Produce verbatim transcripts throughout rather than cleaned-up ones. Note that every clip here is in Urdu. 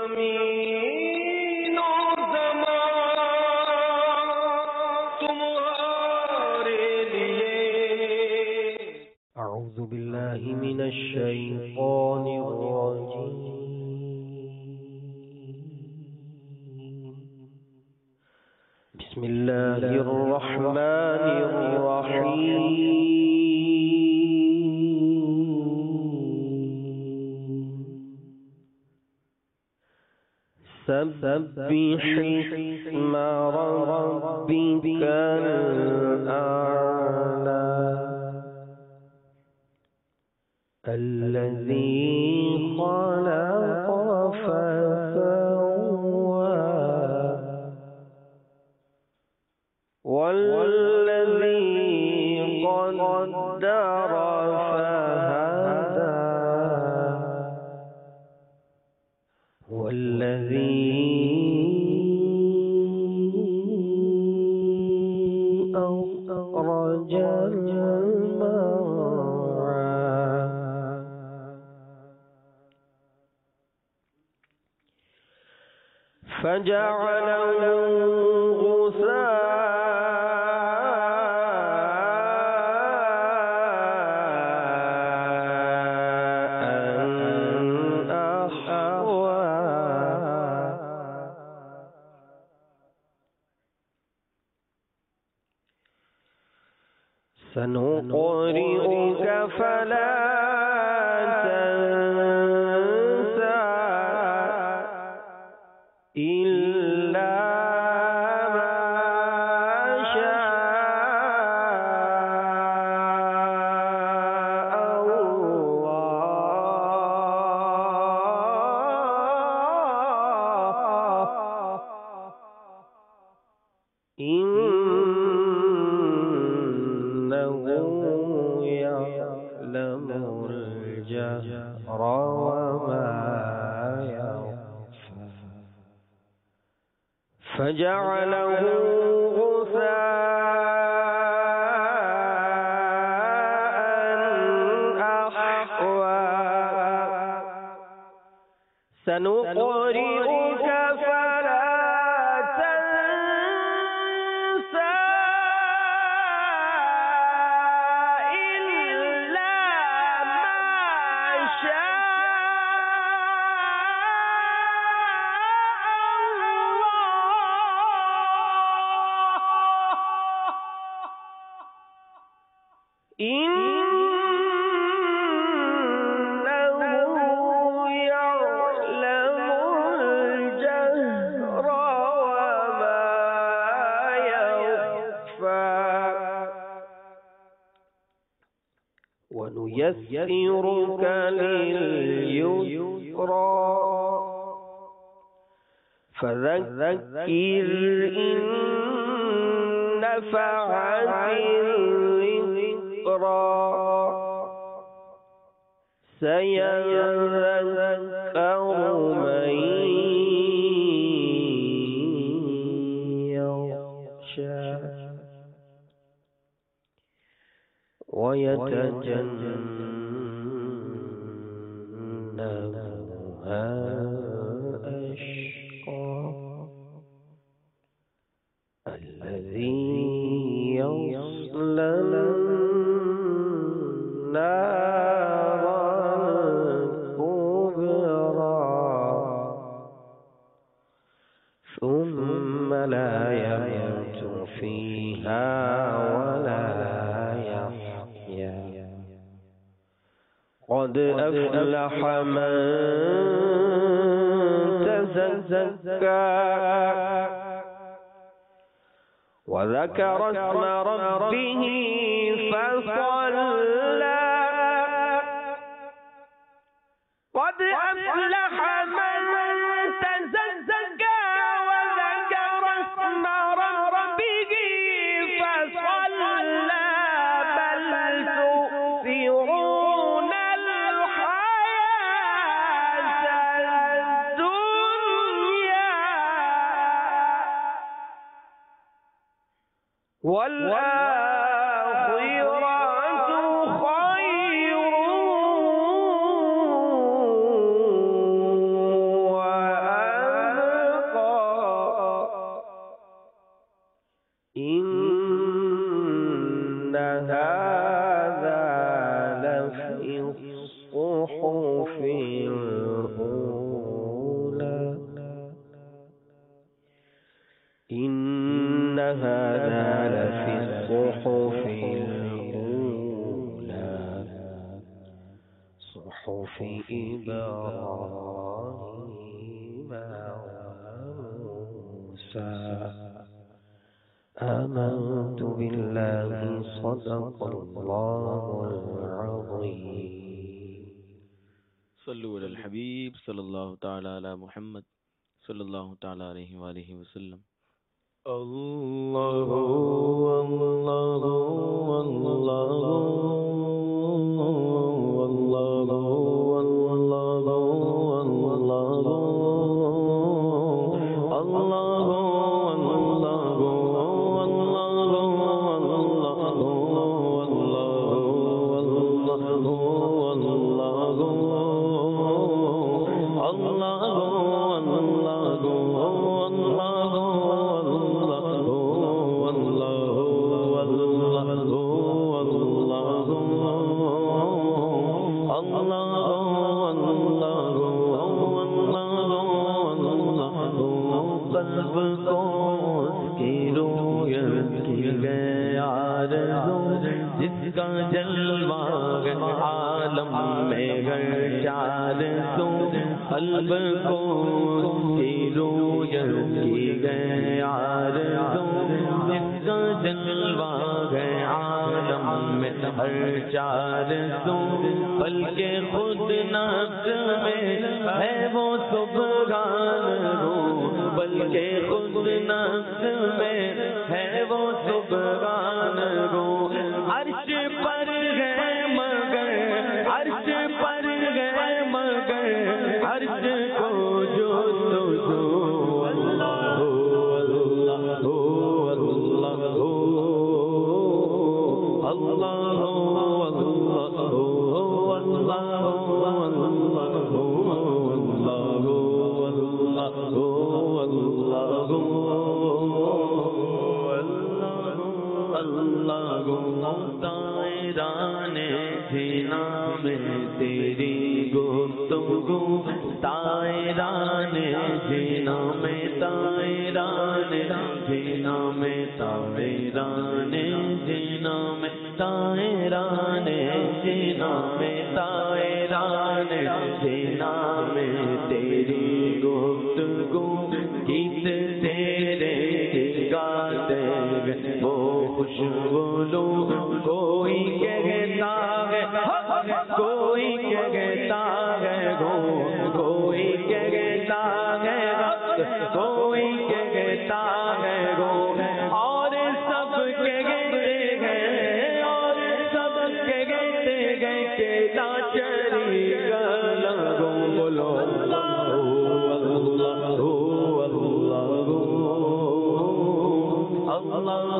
ज़मीन और ज़मान तुम्हारे लिए। अऊज़ु बिल्लाहि मिनश शैतानिर रजीम। बिस्मिल्लाहिर रहमानिर रहीम। सब्बिह इस्म रब्बिकल आला अल्लज़ी खलक़ फसव्वा वल्लज़ी क़द्दर फहदा वल्लज़ी अख़रजल मर्अा फजअलहु गुसाअन अहवा। सनुक़रिउक फला तंसा इल्ला मा शाअ अल्लाह इन्नहु यअलमुल जहरा वमा यख़फ़ा। फजअलहु गुसाअन अहवा। सनुक़रिउक फला तंसा इल्ला मा शाअ अल्लाह इन्नहु यअलमुल जहरा वमा यख़फ़ा। वनुयस्सिरुक लिलयुस्रा फذكر إن نفعت الذكرى سيذكر من يخشى ويتجنبها الأشقى الذي يصلى النار الكبرى ثم لا يموت فيها ولا يحيا قد أفلح من تزكى وذكر اسم ربه فصلى قد أفلح من تزكى وذكر اسم ربه فصلى بل تؤثرون الحياة الدنيا والآخرة خير وأبقى إبراهيم وموسى آمنت بالله صدق الله العظيم. صلوا علی الحبیب صلی اللہ تعالی علی محمد صلی اللہ تعالی علیہ وآلہ وسلم. اللہ اللہ جس کا جلوہ عالم میں گر چار سو قلب کو کی رویت کی گئے آرزو جس کا جلوہ عالم میں ہر چار سو بلکہ خود نفس میں ہے وہ سبحان رو بلکہ خود نفس میں ہے وہ سبحان رو عرش پر ہے مگر عرش پر ہے مگر عرش کو جو تو جو اللہ اللہ اللہ اللہ تائرانے جینا میں تیری گفتگو تائرانے جینا میں تائرانے جینا میں تائرانے جینا میں تائرانے جینا میں تائرانے جینا میں تیری گفتگو گیت تیرے گاتے وہ خوشبو کوئی کہتا ہے کوئی کہتا ہے گو کوئی کہتا ہے کوئی کہتا ہے گو اور سب کہتے ہیں اور سب کہتے ہیں کہ لا شریک لہو بولو اللہ اللہ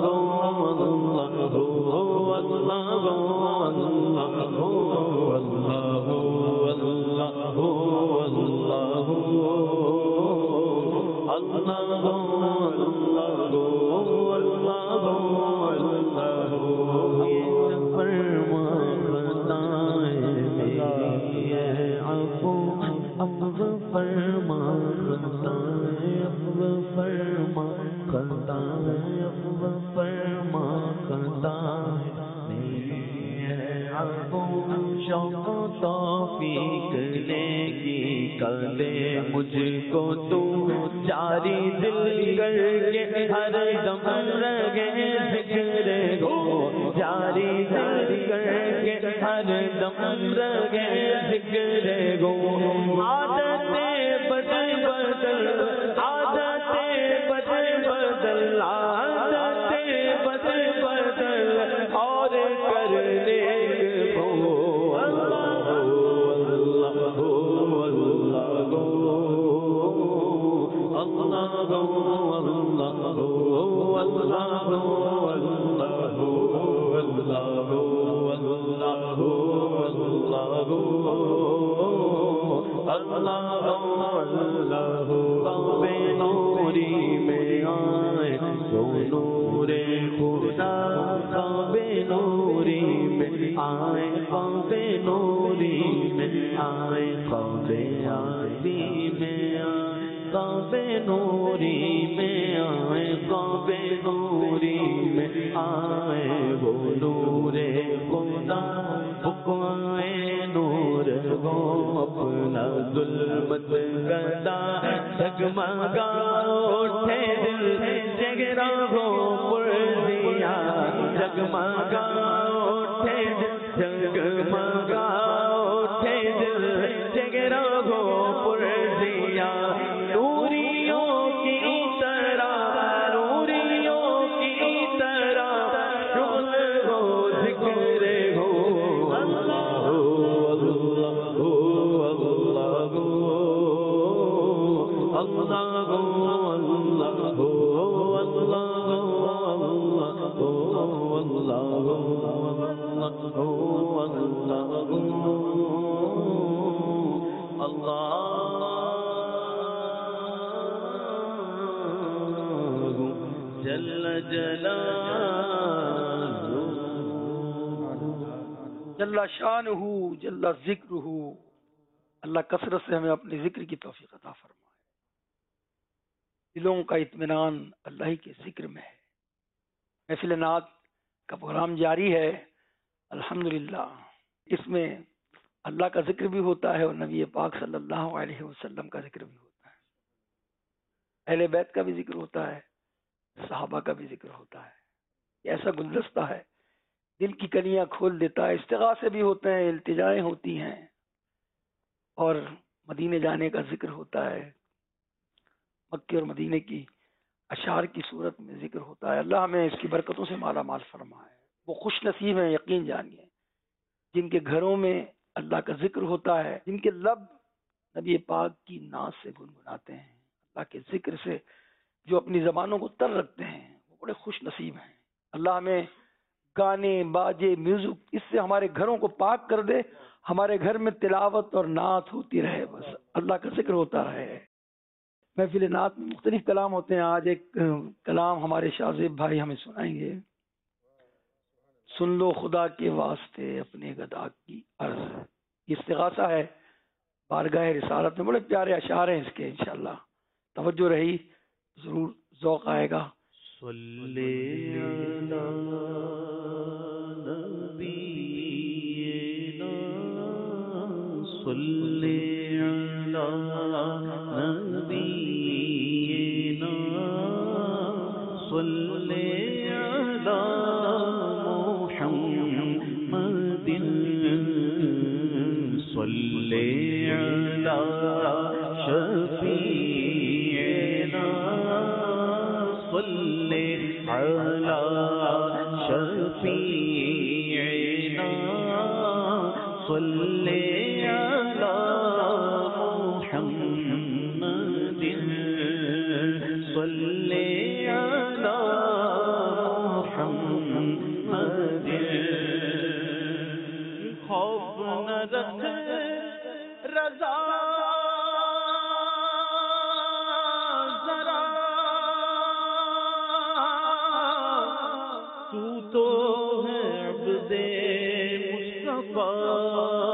توفیق لے کلے مجھ کو تو جاری دل کر کے ہر دم رگے ذکر گو جاری دل کر کے ہر دم رگے ذکر گو عادتیں بدل بدل عادتیں بدل بدل عادتیں بدل بدل اور کرنے کو نوری میں آئے تو نور خدا بے نوری میں آئے بے نوری میں آئے بے آدی میں آئے بے نوری میں آئے بے نوری میں آئے وہ نور خدا بکوائے نور وہ اپنا ظلمت گدا جگمگا اٹھے دل جگرا ہو پرزیا جگمگا اٹھے دل جگمگا اٹھے دل جگرا ہو پرزیا نوریوں کی طرح نوریوں کی طرح شغل ہو ذکر ہو اللہ اللہ اللہ جل جلالہ جل شانہ جل ذکرہ. اللہ کثرت سے ہمیں اپنے ذکر کی توفیق عطا فرمائے. دلوں کا اطمینان اللہ ہی کے ذکر میں ہے. محفل نعت کا پروگرام جاری ہے الحمدللہ. اس میں اللہ کا ذکر بھی ہوتا ہے اور نبی پاک صلی اللہ علیہ وسلم کا ذکر بھی ہوتا ہے. اہل بیت کا بھی ذکر ہوتا ہے, صحابہ کا بھی ذکر ہوتا ہے. یہ ایسا گلدستہ ہے, دل کی کلیاں کھول دیتا ہے. استغاثے بھی ہوتے ہیں, التجائیں ہوتی ہیں, اور مدینے جانے کا ذکر ہوتا ہے. مکے اور مدینے کی اشعار کی صورت میں ذکر ہوتا ہے. اللہ ہمیں اس کی برکتوں سے مالا مال فرمائے. وہ خوش نصیب ہیں, یقین جانیے, جن کے گھروں میں اللہ کا ذکر ہوتا ہے, جن کے لب نبی پاک کی ناز سے گنگناتے ہیں, اللہ کے ذکر سے جو اپنی زبانوں کو تر رکھتے ہیں, وہ بڑے خوش نصیب ہیں. اللہ ہمیں گانے باجے میوزک اس سے ہمارے گھروں کو پاک کر دے. ہمارے گھر میں تلاوت اور نعت ہوتی رہے, بس اللہ کا ذکر ہوتا رہے. محفل نعت میں مختلف کلام ہوتے ہیں. آج ایک کلام ہمارے شاہ زیب بھائی ہمیں سنائیں گے. سن لو خدا کے واسطے اپنے گدا کی عرض. یہ استغاثہ ہے بارگاہ رسالت میں. بڑے پیارے اشعار ہیں اس کے. انشاءاللہ توجہ رہی, ضرور ذوق آئے گا. صلی علی نبینا صلی علی نبینا صلی علی محمد صلی علی شفیعنا صلی علی شفیعنا صلی علی محمد صلی علی محمد. خوف نہ رکھ رضا ذرا, تو تو ہے عبد مصطفیٰ.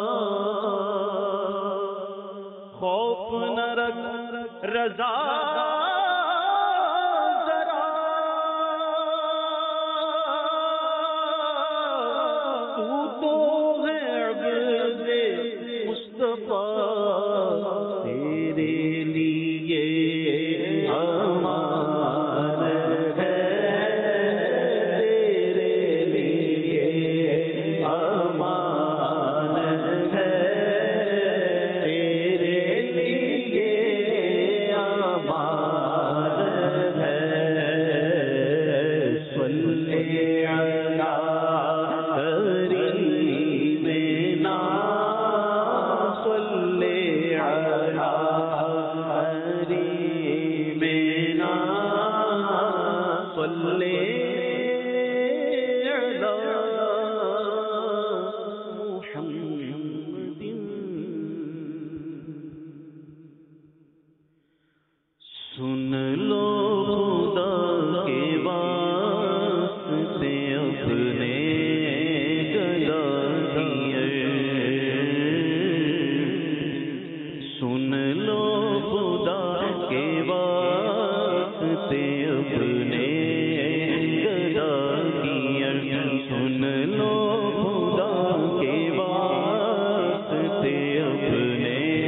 خوف نہ رکھ رضا ذرا, تو تو ہے عبد مصطفیٰ. تیرے لیے امان ہے, تیرے لیے امان ہے, تیرے لیے امان ہے. صلی علی کریمنا صلی علی کریمنا صلی علی محمد. سن لو خدا کے واسطے اپنے گدا کی عرض. سن لو خدا کے واسطے اپنے گدا کی عرض. سن لو خدا کے واسطے اپنے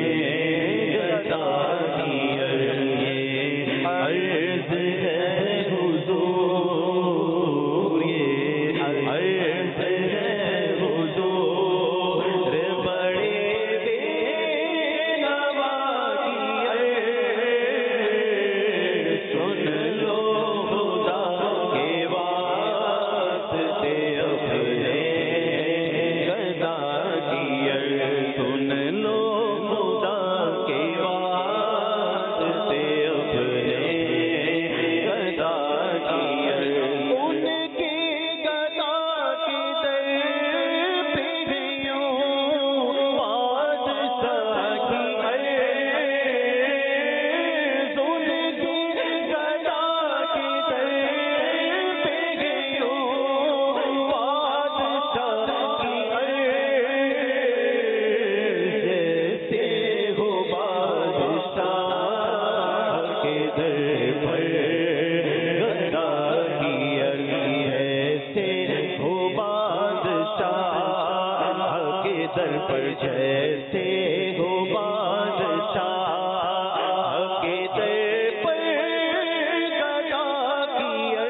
کے در پر گدا کیا ایسے ہو بادشاہ کے در پر جیسے ہو بادشاہ کے در پر گدا کیا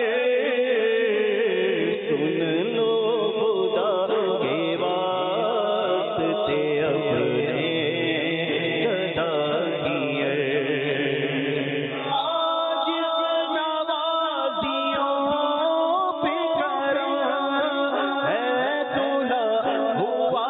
سن لو خدا کے واسطے اپنے گدا کیا آج نوازیوں پہ کرم ہے دلہا ہوا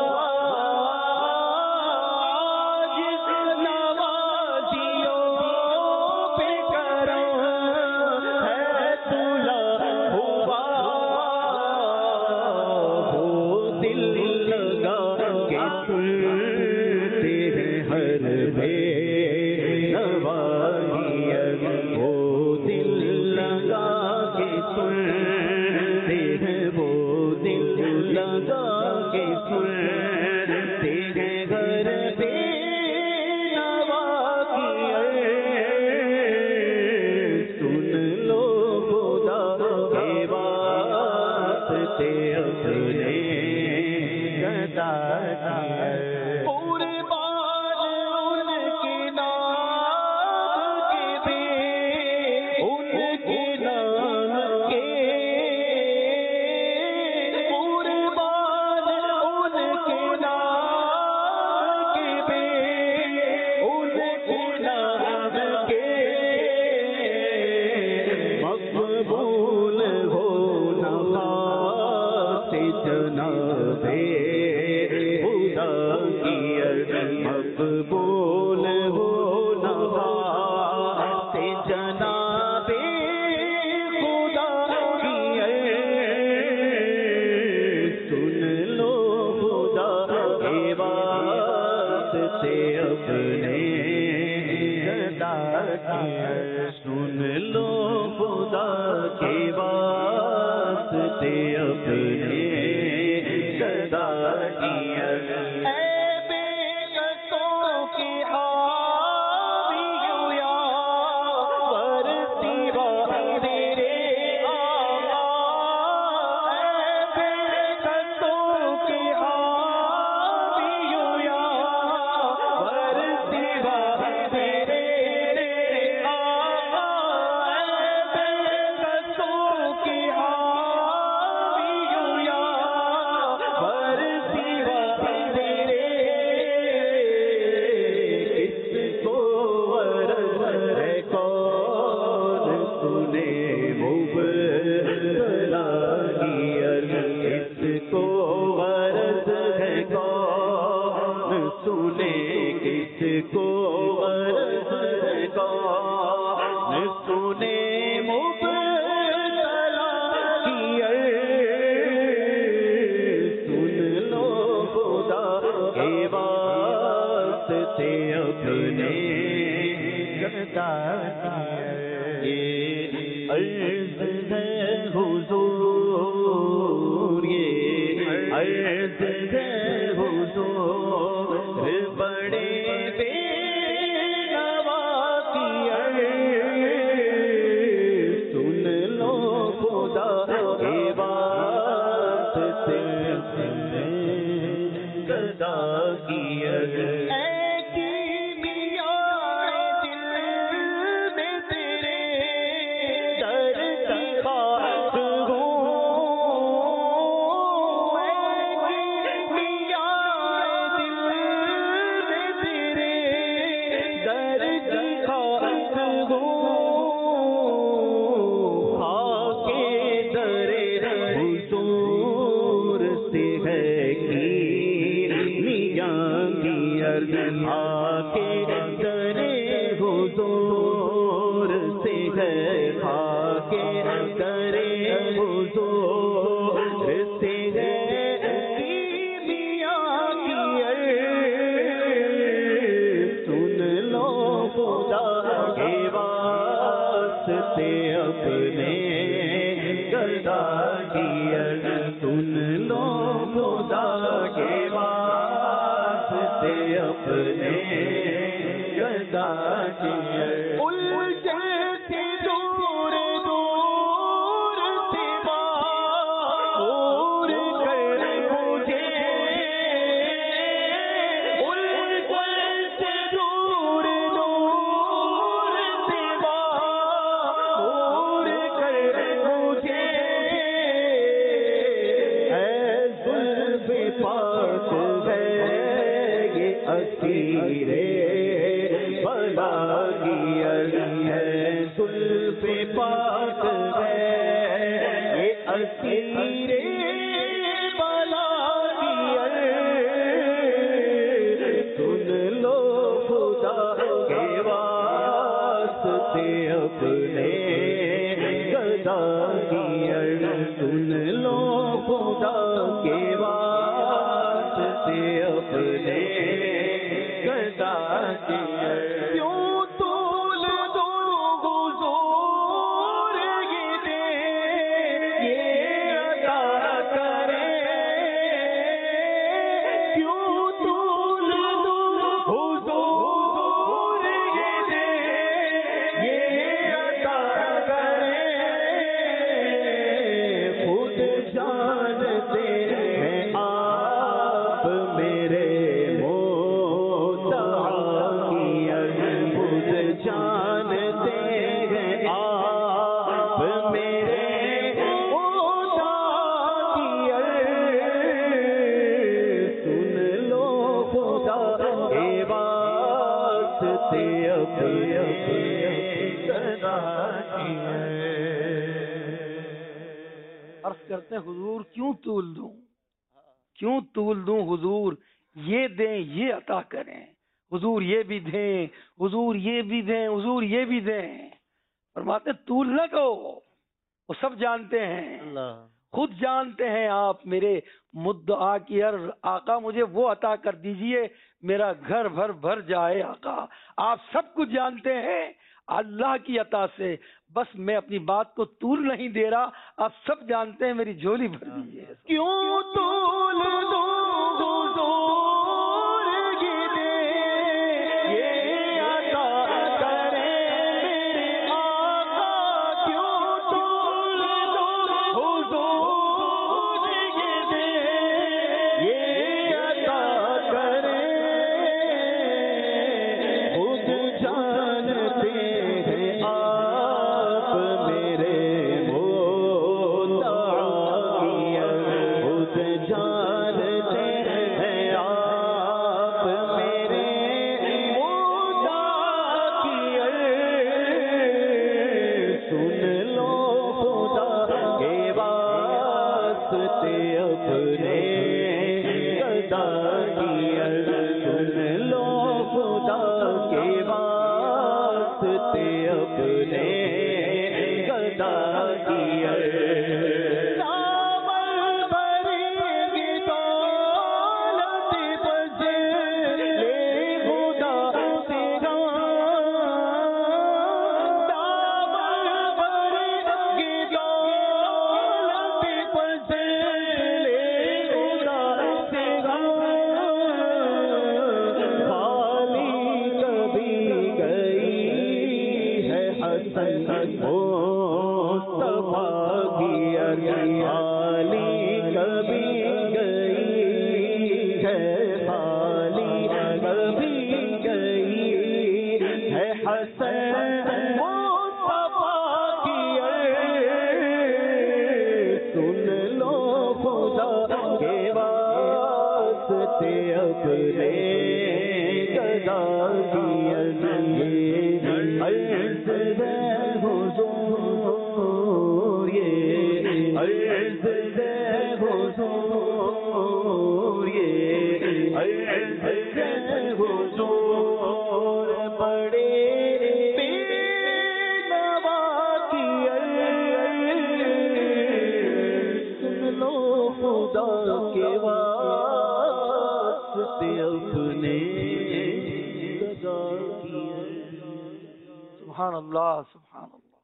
آج نوازیوں پہ کرم ہے دلہا ہوا وہ دل لگا کے سنتے ہیں ہر بے نواحی وہ دل لگا کے سنتے ہیں وہ دل لگا کے سنتے ہیں گھر بے نواحی سن لو خدا کے واسطے اپنے گدا کیا قربان ان کے نام کے بے ان کے نام کے قربان ان کے نام کے بے ان کے نام کے مقبول ہو نخاس جناب خدا کی مقبول ہو نخاس جناب خدا کی سن لو خدا کے واسطے اپنے گدا کیا سن لو خدا کے واسطے اپنے گدا کیا اے بے قصوں کی حاویوں یا ورثی و تیرے آقا اے بے قصوں کی حاویوں یا ورثی و تیرے آقا اے بے قصوں کی حاویوں یا ورثی و تیرے کس کو غرض ہے کون سنے مبتلا کی عرض کس کو غرض ہے کون سنے کس کو غرض ہے کون سنے مبتلا کی عرض سن لو خدا کے واسطے اپنے گدا کیا یہ عرض ہے حضور یہ عرض ہے حضور بڑے بے نوا کی عرض سن لو خدا کے واسطے اپنے گدا کیا اے کیمیا دل میں تیرے در کی خاک ہوں اے کیمیا دل میں تیرے در کی خاک ہوں خاک در حضور سے ہے کی میاں کی عرض آکے در حضور سے ہے خاک در حضور سے ہے کی میاں کی عرض سن لو خدا کے واسطے اپنے گدا کی عرض سن لو خدا کے واسطے اپنے گدا کی الجھن سے دور دور سے دور کر مجھے الجھن سے دور دور سے دور کر مجھے اے زلف پاک ہے یہ اسیر بلا کی ہے زلف پاک ہے یہ اسیر بلا کی سن لو خدا کے واسطے اپنے گدا کی سن لو خدا کے واسطے اپنے گدا کی کیوں طول دو حضور یہ دے یہ عطا کرے کیوں طول دو حضور یہ دے یہ عطا کرے خود جانتے ہیں آپ میرے خود جانتے ہیں آپ میرے سن لو خدا کے واسطے اپنے گدا کی عرض کرتے ہیں حضور کیوں طول دوں کیوں طول دوں حضور یہ دیں یہ عطا کریں حضور یہ بھی دیں حضور یہ بھی دیں حضور یہ بھی دیں فرماتے طول نہ کہو وہ سب جانتے ہیں خود جانتے ہیں آپ میرے مدعا کی عرض آقا مجھے وہ عطا کر دیجئے میرا گھر بھر بھر جائے آقا آپ سب کچھ جانتے ہیں اللہ کی عطا سے بس میں اپنی بات کو طول نہیں دے رہا آپ سب جانتے ہیں میری جھولی بھر دیجیے کیوں طول دو حضور یہ دے یہ عطا کرے میرے آقا کیوں طول دو حضور یہ دے یہ عطا کرے خود جانتے ہیں آپ میرے مدعا کی خود جانتے ہیں آپ میرے مدعا کی سن لو خدا کے واسطے اپنے گدا کی سن لو خدا کے واسطے اپنے گدا کی سبحان اللہ سبحان اللہ.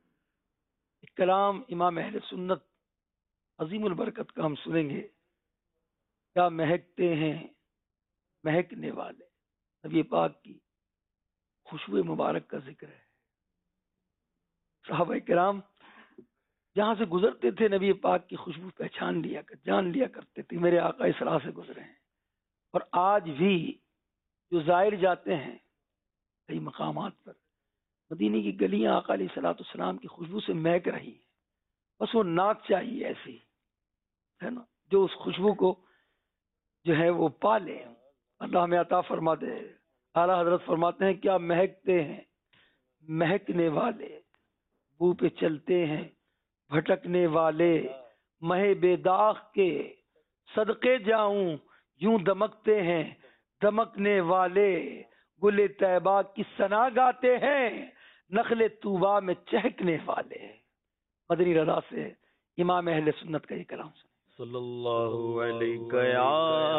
کلام امام اہل سنت عظیم البرکت کا ہم سنیں گے. کیا مہکتے ہیں مہکنے والے نبی پاک کی خوشبو مبارک کا ذکر ہے. صحابہ کرام جہاں سے گزرتے تھے نبی پاک کی خوشبو پہچان لیا کر جان لیا کرتے تھے میرے آقا اس راہ سے گزرے ہیں. اور آج بھی جو زائر جاتے ہیں کئی مقامات پر، مدینے کی گلیاں آقا علیہ الصلوۃ والسلام کی خوشبو سے مہک رہی ہیں. بس وہ ناک چاہیے ایسی ہے نا جو اس خوشبو کو جو ہے وہ پالے. اللہ ہمیں عطا فرما دے. اعلیٰ حضرت فرماتے ہیں کیا مہکتے ہیں مہکنے والے، بو پہ چلتے ہیں بھٹکنے والے، مہ بے داغ کے صدقے جاؤں یوں دمکتے ہیں دمکنے والے، گل طیبہ کی ثنا گاتے ہیں نخل طوبہ میں چہکنے والے. مدنی رضا سے امام اہل سنت کا یہ کلام سنیں. صلی اللہ علیہ یا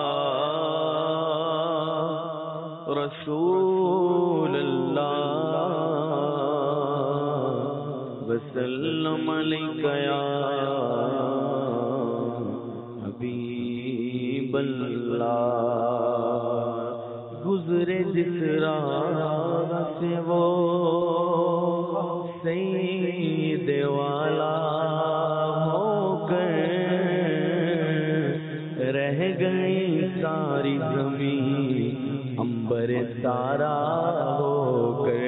رسول اللہ وسلم علیہ یا حبیب اللہ. گزرے جس راہ سے وہ سید والا ہو کر رہ گئی ساری زمین امبر سارا ہو کر.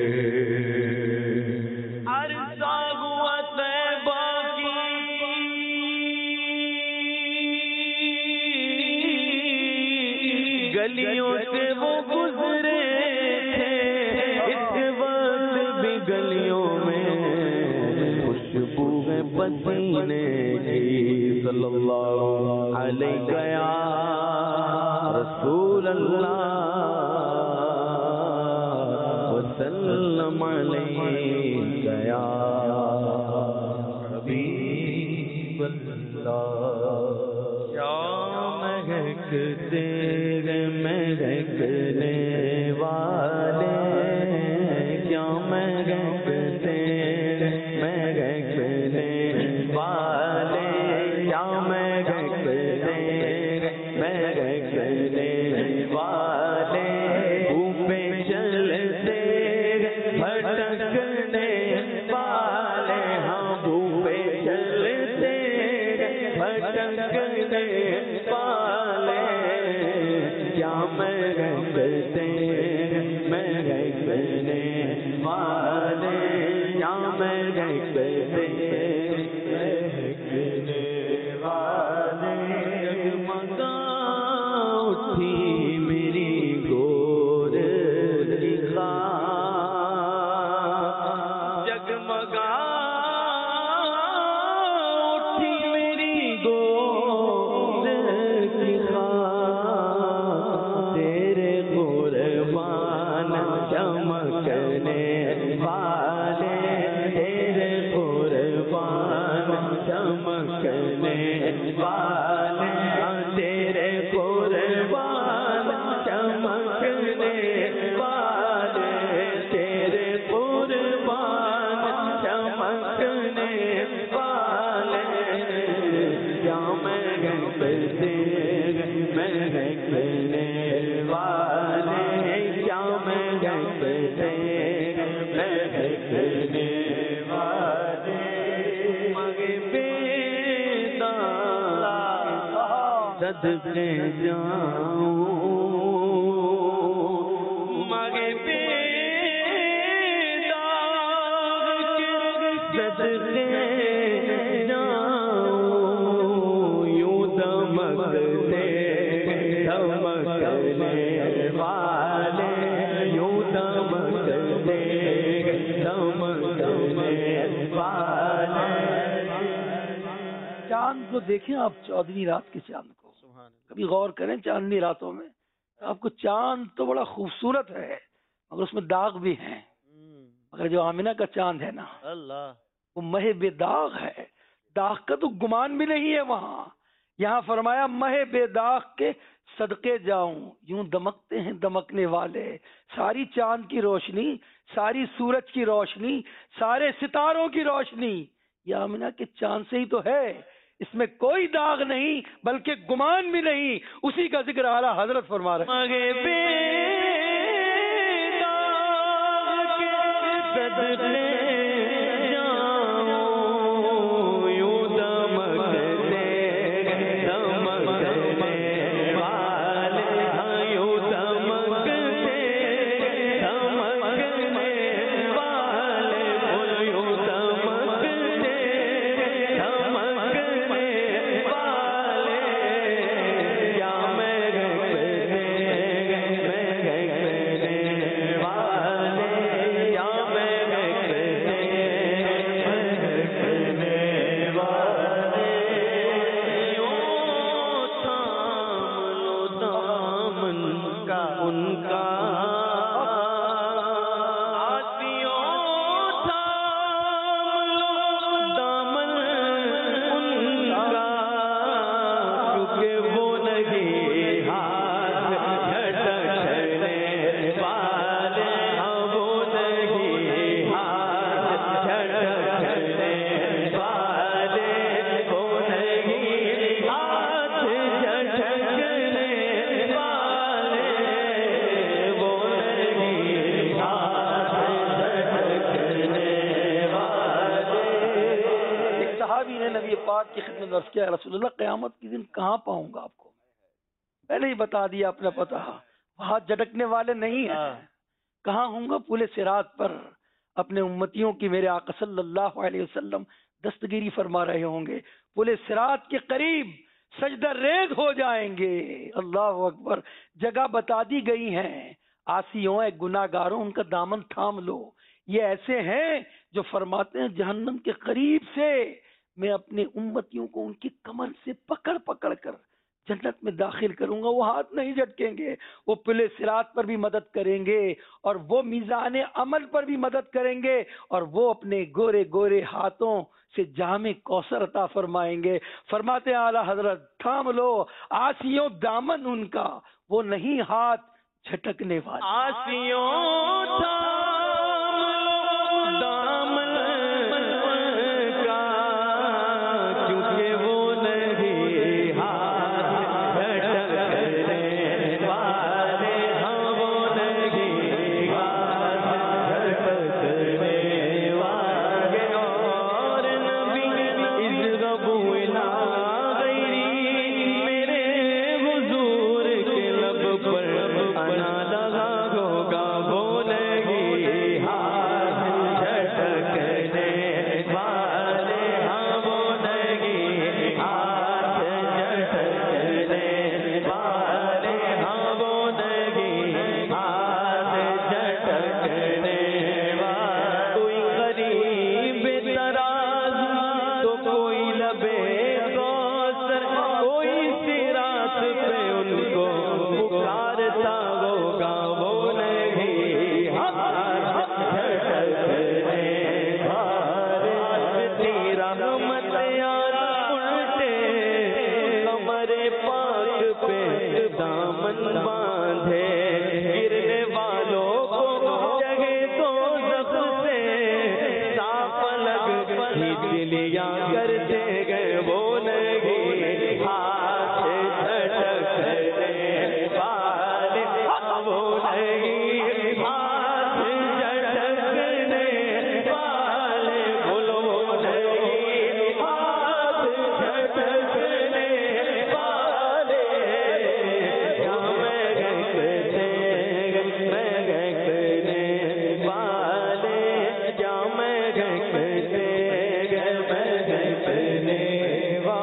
گلیوں سے وہ گزرے تھے اس وقت بھی گلیوں میں خوشبو ہے پسینے کی. صلی اللہ علیہ یا رسول اللہ وسلم علیہ یا حبیب اللہ. مہکتے مہکنے والے کیا مہکتے مہکنے والے کیا مہکتے مہکنے والے، اوپے چلتے بھٹکنے والے، ہم اوپے چلتے بھٹکنے والے کیا مہکتے مہکنے والے کیا مہکتے مہکنے والے. جگمگا اٹھی میری گور کی خاک، جگمگا اٹھی میری گور کی خاک، تیرے قربان چمکنے والے، تیرے قربان چمکنے والے، تیرے قربان چمکنے والے، تیرے قربان چمکنے والے کیا مہکتے مہکنے والے کیا مہکتے مہکنے والے. مگے بیدا صدقے جاؤں مگے بیدا صدقے جاؤں یوں دمکتے دمکنے والے یوں دمکتے دمکنے والے. چاند کو دیکھیں آپ، چودہویں رات کے چاند کو کبھی غور کریں. چاندنی راتوں میں آپ کو چاند تو بڑا خوبصورت ہے مگر اس میں داغ بھی ہیں. مگر جو آمینہ کا چاند ہے نا اللہ وہ مہ بے داغ ہے، داغ کا تو گمان بھی نہیں ہے وہاں. یہاں فرمایا مہ بے داغ کے صدقے جاؤں یوں دمکتے ہیں دمکنے والے. ساری چاند کی روشنی، ساری سورج کی روشنی، سارے ستاروں کی روشنی یہ آمینہ کے چاند سے ہی تو ہے. اس میں کوئی داغ نہیں بلکہ گمان بھی نہیں. اسی کا ذکر اعلیٰ حضرت فرما رہے ہیں. صدقے جاؤں یوں دمکتے دمکنے والے ہاں یوں دمکتے دمکنے والے بول یوں دمکتے دمکنے والے کیا میں گھستے میں گھسنے والے کیا میں گھستے گھسنے والے یوں تھام لو دامن کا ان کا آسیوں تھام لو دامن ان کا کیونکہ وہ نہیں ہاتھ جھٹکنے والے ہاں وہ نہیں ہاتھ جھٹکنے والے وہ نہیں ہاتھ جھٹکنے والے وہ نہیں ہاتھ جھٹکنے والے ایک صحابی نے نبی پاک کی خدمت میں عرض کیا رسول اللہ قیامت کے دن کہاں پاؤں گا آپ کو؟ پہلے ہی بتا دیا اپنا پتہ، ہاتھ جھٹکنے والے نہیں ہیں، کہاں ہوں گا؟ پل صراط پر اپنے امتیوں کی میرے آقا صلی اللہ علیہ وسلم دستگیری فرما رہے ہوں گے، پل صراط کے قریب سجدہ ریز ہو جائیں گے۔ اللہ اکبر، جگہ بتا دی گئی ہیں، آسیوں اے گناہ گاروں ان کا دامن تھام لو۔ یہ ایسے ہیں جو فرماتے ہیں جہنم کے قریب سے میں اپنے امتیوں کو ان کی کمر سے پکڑ پکڑ کر جنت میں داخل کروں گا۔ وہ ہاتھ نہیں جھٹکیں گے، وہ پل صراط پر بھی مدد کریں گے اور وہ میزان عمل پر بھی مدد کریں گے، اور وہ اپنے گورے گورے ہاتھوں سے جام کوثر عطا فرمائیں گے۔ فرماتے ہیں اعلیٰ حضرت تھام لو آسیوں دامن ان کا، وہ نہیں ہاتھ جھٹکنے والے۔ آسیوں تھام لو دامن کا کیونکہ وہ نہیں ہاتھ جھٹکنے والے ہاں وہ نہیں ہاتھ جھٹکنے والے اور نبی اذهبوا إلى غیری میرے حضور کے لب پر انا لگا ہوگا وہ نہیں ہاتھ جھٹکنے والے ہاں وہ نہیں ہاتھ جھٹکنے والے ہاں وہ نہیں ہاتھ جھٹکنے والے کوئی غریب تراز تو کوئی لبے کوثر کوئی صراط پہ ان کو پکارتا ہوگا وہ نہیں ہاتھ جھٹکنے والے تیرا مت یاد الٹے کمر پاک پہ دامن باندھے گرنے والوں کو جگہ دوزخ سے صاف الگ کھینچ لیا کرتے گئے وہ نہیں ہاتھ جھٹکنے والے ہاں وہ نہیں ہاتھ جھٹکنے والے بولو وہ نہیں ہاتھ جھٹکنے والے کیا میں گھستے میں گھسنے والے کیا میں گھستے میں گھسنے والے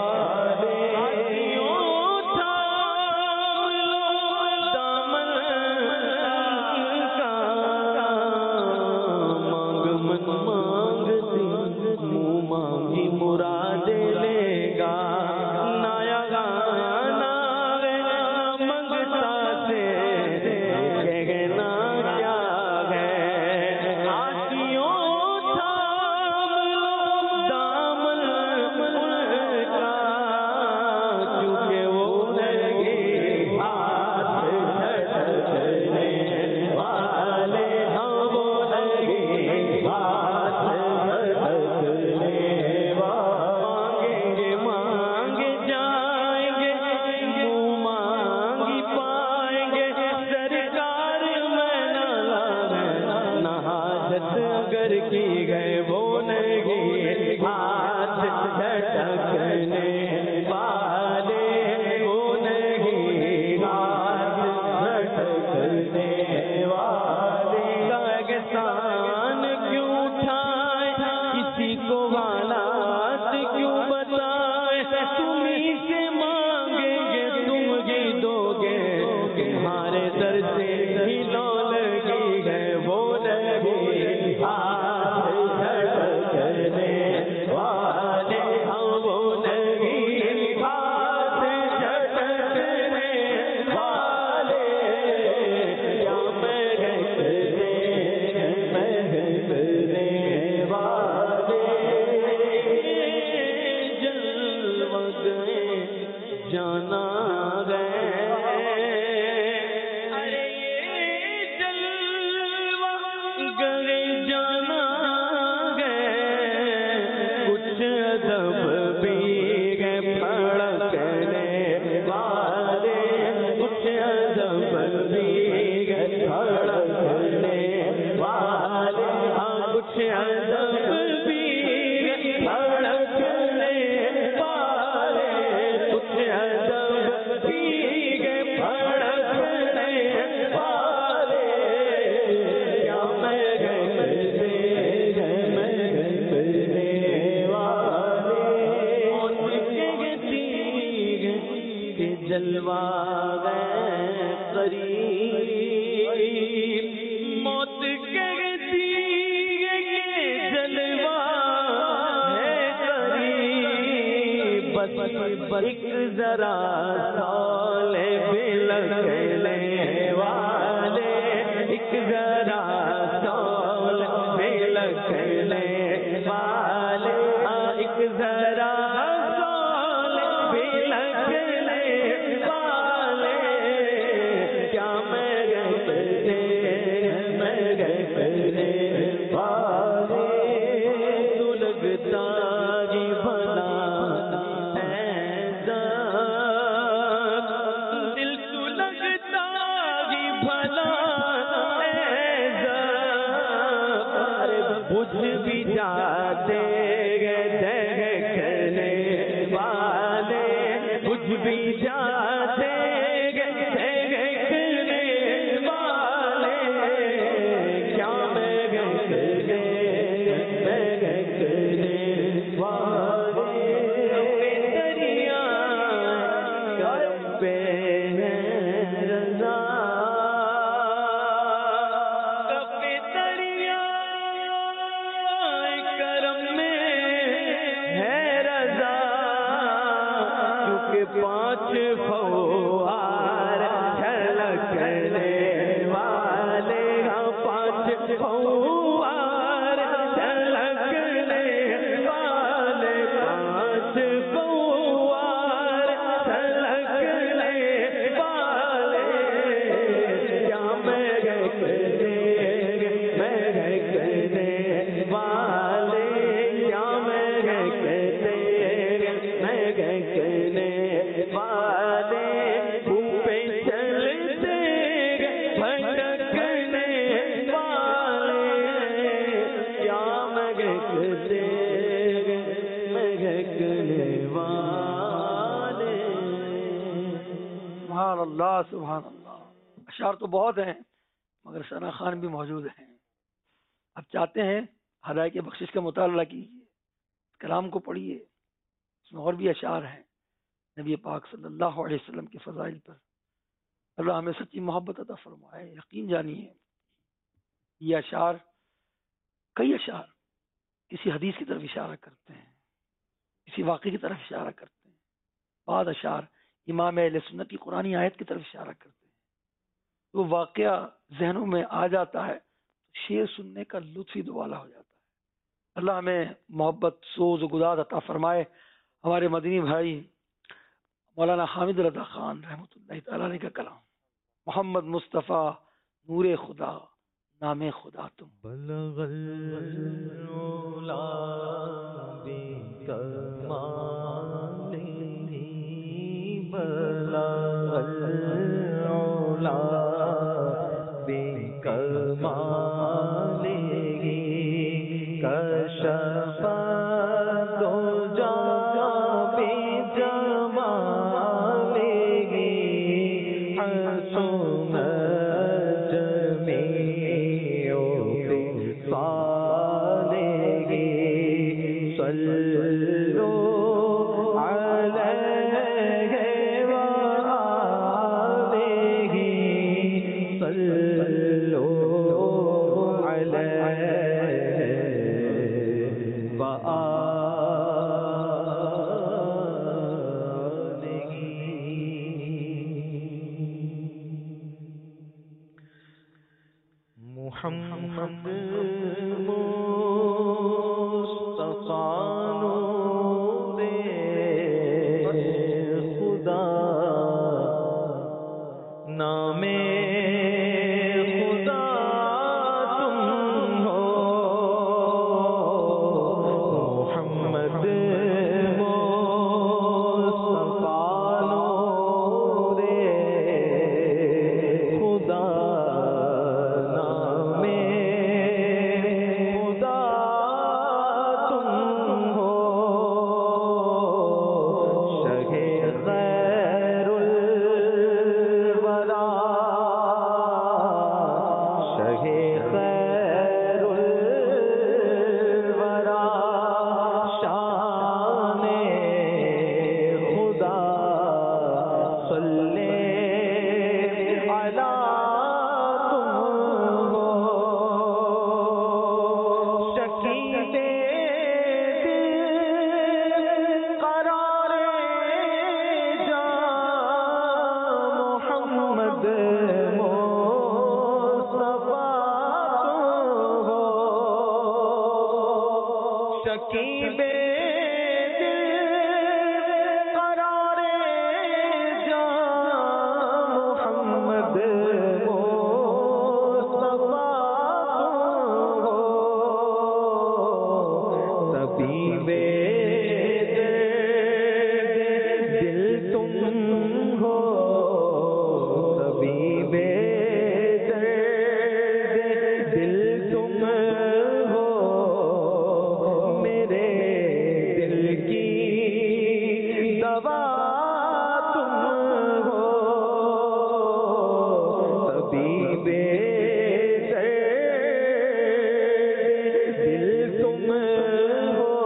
اگر کی گئے وہ نہیں ہاتھ جھٹکنے والے وہ نہیں ہاتھ جھٹکنے والے داغستان کیوں اٹھائے کسی کو حالات کیوں بتائے تمہیں سے مانگیں گے تم ہی دو گے تمہارے در سے ہی لولگی ہے وہ نہیں ہاتھ جھٹکنے والے ہم وہ نہیں ہاتھ جھٹکنے والے کیا مہکنے مہکنے والے جلوہ گئے جانا گئے ارے جلوہ گئے جانا گئے کچھ ادب بھی گئے پھڑکنے والے کچھ ادب بھی گئے پھڑکنے والے ہاں کچھ ادب بھی گئے پھڑکنے والے کچھ ادب بھی گئے پھڑکنے والے کیا مہکنے مہکنے والے موت کہتی ہے کہ جلوہ گئے قریب موت کہتی ہے کہ جلوہ ہے قریب بس ایک ذرا سولے بلکنے والے ایک ذرا سولے بلکنے والے ہاں ایک ذرا سولے بلکنے والے کیا مہکنے مہکنے والے تو لگتا ہی بھلا ہے دل تو لگتا ہی بھلا ہے ارے بجھ بھی جاتے گے دیکھنے والے بجھ بھی جاتے گے دیکھنے والے کیا مہکنے مہکنے والے دریا کرم پہ ہے رضا کب دریا کرم میں ہے رضا کیونکہ پانچ فوار چھلکنے والے ہاں پانچ فوار چھلکنے والے پانچ فوار چھلکنے والے کیا مہکنے مہکنے والے کیا مہکنے مہکنے والے پہ چلتے بھٹکنے والے کیا مہکنے مہکنے والے سبحان اللہ سبحان اللہ. اشعار تو بہت ہیں مگر ثنا خان بھی موجود ہیں. اب چاہتے ہیں ہدایت کی بخشش کا مطالعہ کیجیے کلام کو پڑھیے اس میں اور بھی اشعار ہیں نبی پاک صلی اللہ علیہ وسلم کے فضائل پر. اللہ ہمیں سچی محبت عطا فرمائے. یقین جانیے یہ اشعار کئی اشعار کسی حدیث کی طرف اشارہ کرتے ہیں کسی واقعے کی طرف اشارہ کرتے ہیں. بعض اشعار امام اہل سنت کی قرآنی آیت کی طرف اشارہ کرتے ہیں. وہ واقعہ ذہنوں میں آ جاتا ہے شعر سننے کا لطف ہی دوبالا ہو جاتا ہے. اللہ ہمیں محبت سوز و گداز عطا فرمائے. ہمارے مدنی بھائی مولانا حامد رضا خان رحمۃ اللہ تعالی علیہ کا کلام محمد مصطفیٰ نور خدا نام خدا تم. بلغ العلا بکمالہ بلغ العلا بکمالہ کشف دو جہاں بے جمالہ حسن جمیع خصالہ صلو علیہ وآلہ صلو علیہ محمد مصطفیٰ نور خدا نام خدا تم ہو محمد مصطفیٰ نور خدا شکیب قرار جا محمد مصطفیٰ طبیب دل تم ہو طبیب دل تم ہو میرے دل کی دوا تم ہو طبیب دل تم ہو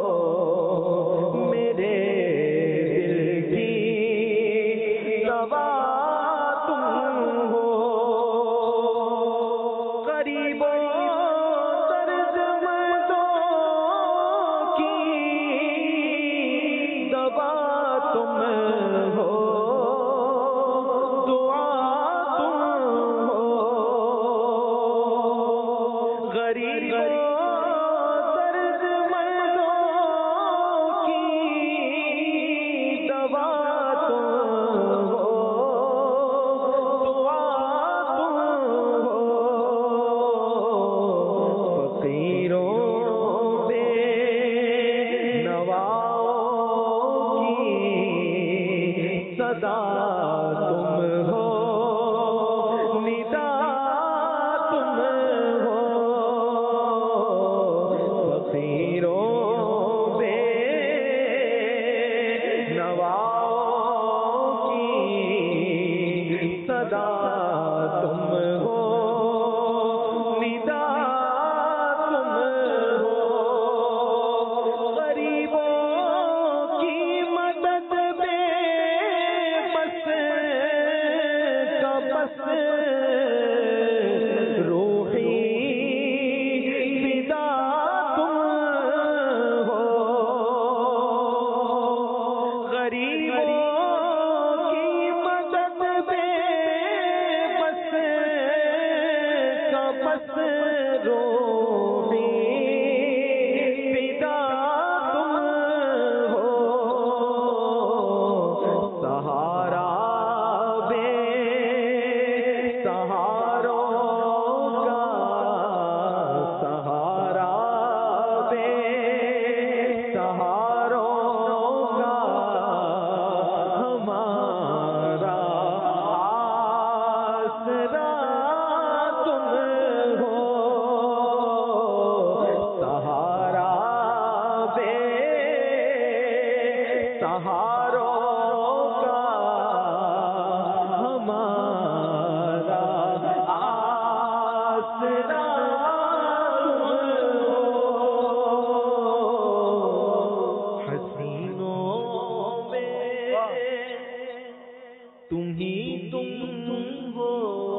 میرے دل کی دوا تم ہو غریبوں تم ہو دعا تم ہو غریبوں درد مندوں کی دوا تم ہو دعا تم ہو فقیروں بے نوا صدا تم ہو ندا تم ہو فقیروں بے نواؤں کی صدا تم ہو ندا تم ہو غریبوں کی مدد بے بس بہاروں کا ہمارا آسرا تم ہی تم ہو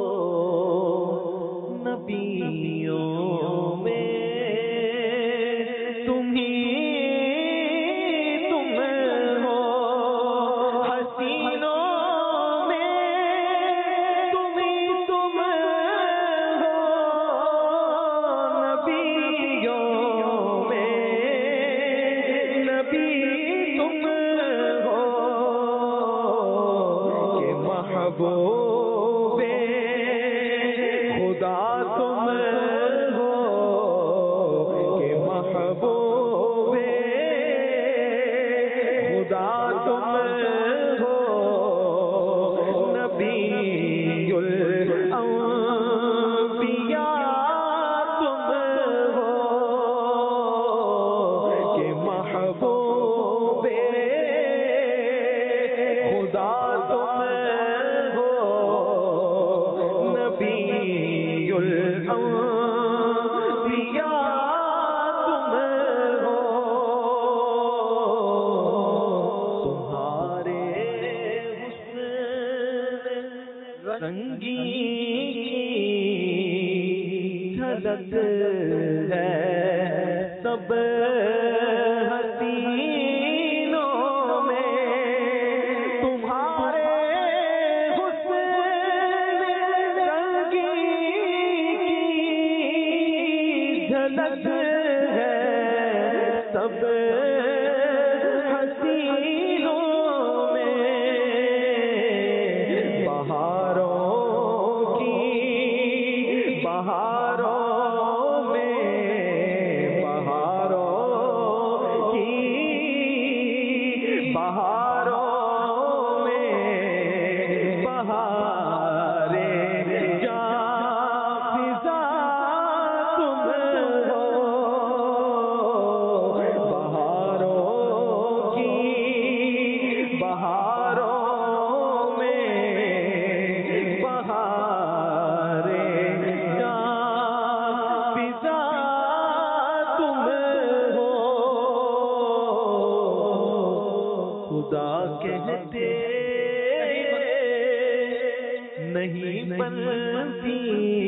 نبیوں میں، تم ہی تم ہو حسینوں میں، تم ہی تم ہو نبیوں میں، نبی تم ہو کہ محبوب خدا تم ہو کہ محبوب خدا تم ہو نبی الانبیاء تم ہو کہ محبوب خدا تم ہو نبی الانبیاء تم ہو، تمہارے حسن رنگی جھلک ہے سب حسینوں میں، تمہارے حسن رنگی جھلک ہے سب حسینوں میں، بہاروں کی بہاروں میں، بہاروں کی بہاروں میں، بہارے جاں فضا تم ہو، بہاروں کی بہاروں میں، بہارے جاں فضا تم ہو، خدا کہتے نہیں بنتی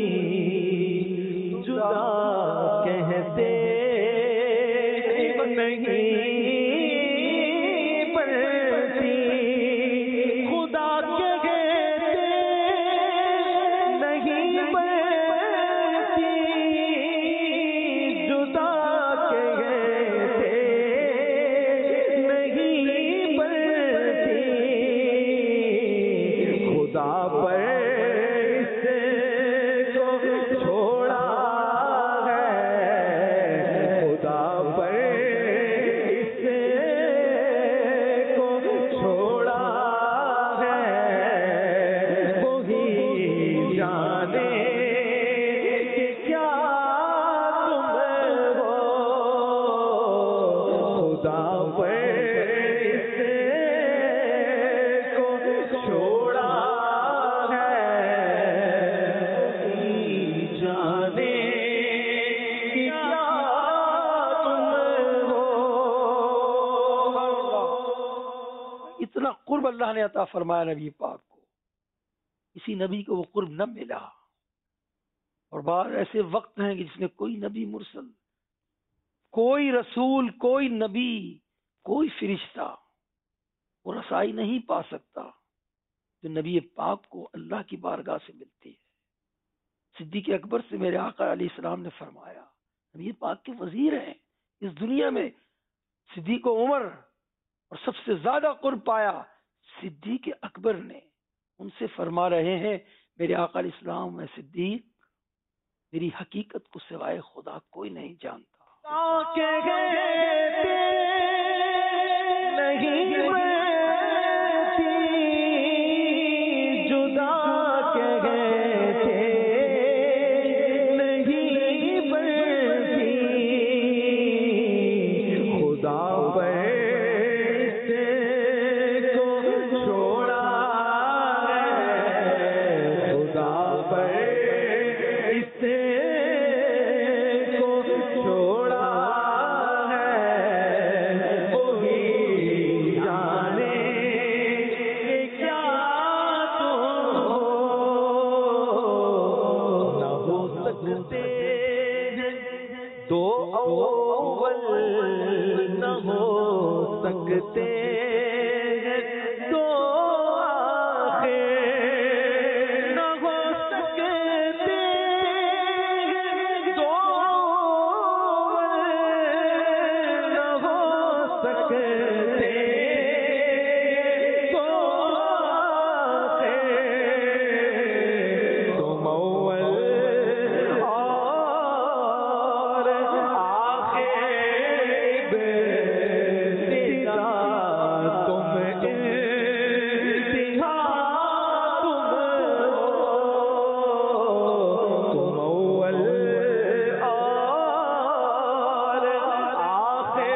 جدا کہتے نہیں بنتی، خدا کہتے نہیں بنتی جدا کہتے نہیں بنتی، خدا پر اس کو چھوڑا ہے، خدا پر اس کو چھوڑا ہے، وہی جانے کہ کیا تم ہو، خدا پر اس کو چھوڑا ہے، وہی جانے کہ کیا تم ہو۔ اتنا قرب اللہ نے عطا فرمایا نبی پاک کو، کسی نبی کو وہ قرب نہ ملا، اور بعض ایسے وقت ہیں کہ جس میں کوئی نبی مرسل، کوئی رسول، کوئی نبی، کوئی فرشتہ وہ رسائی نہیں پا سکتا جو نبی پاک کو اللہ کی بارگاہ سے ملتی ہے۔ صدیق اکبر سے میرے آقا علیہ السلام نے فرمایا، نبی پاک کے وزیر ہیں اس دنیا میں، صدیق و عمر، اور سب سے زیادہ قرب پایا صدیق اکبر نے، ان سے فرما رہے ہیں میرے آقا علیہ السلام، میں صدیق میری حقیقت کو سوائے خدا کوئی نہیں جانتا، نہیں بنتی جدا کہتے نہیں بنتی، خدا پر سے اول نہ ہو سکتے تو آخر نہ ہو سکتے تو اول نہ ہو سکتے تو آخر تم اول اور آخر ابتدا تم انتہا تم ہو تم اول اور آخر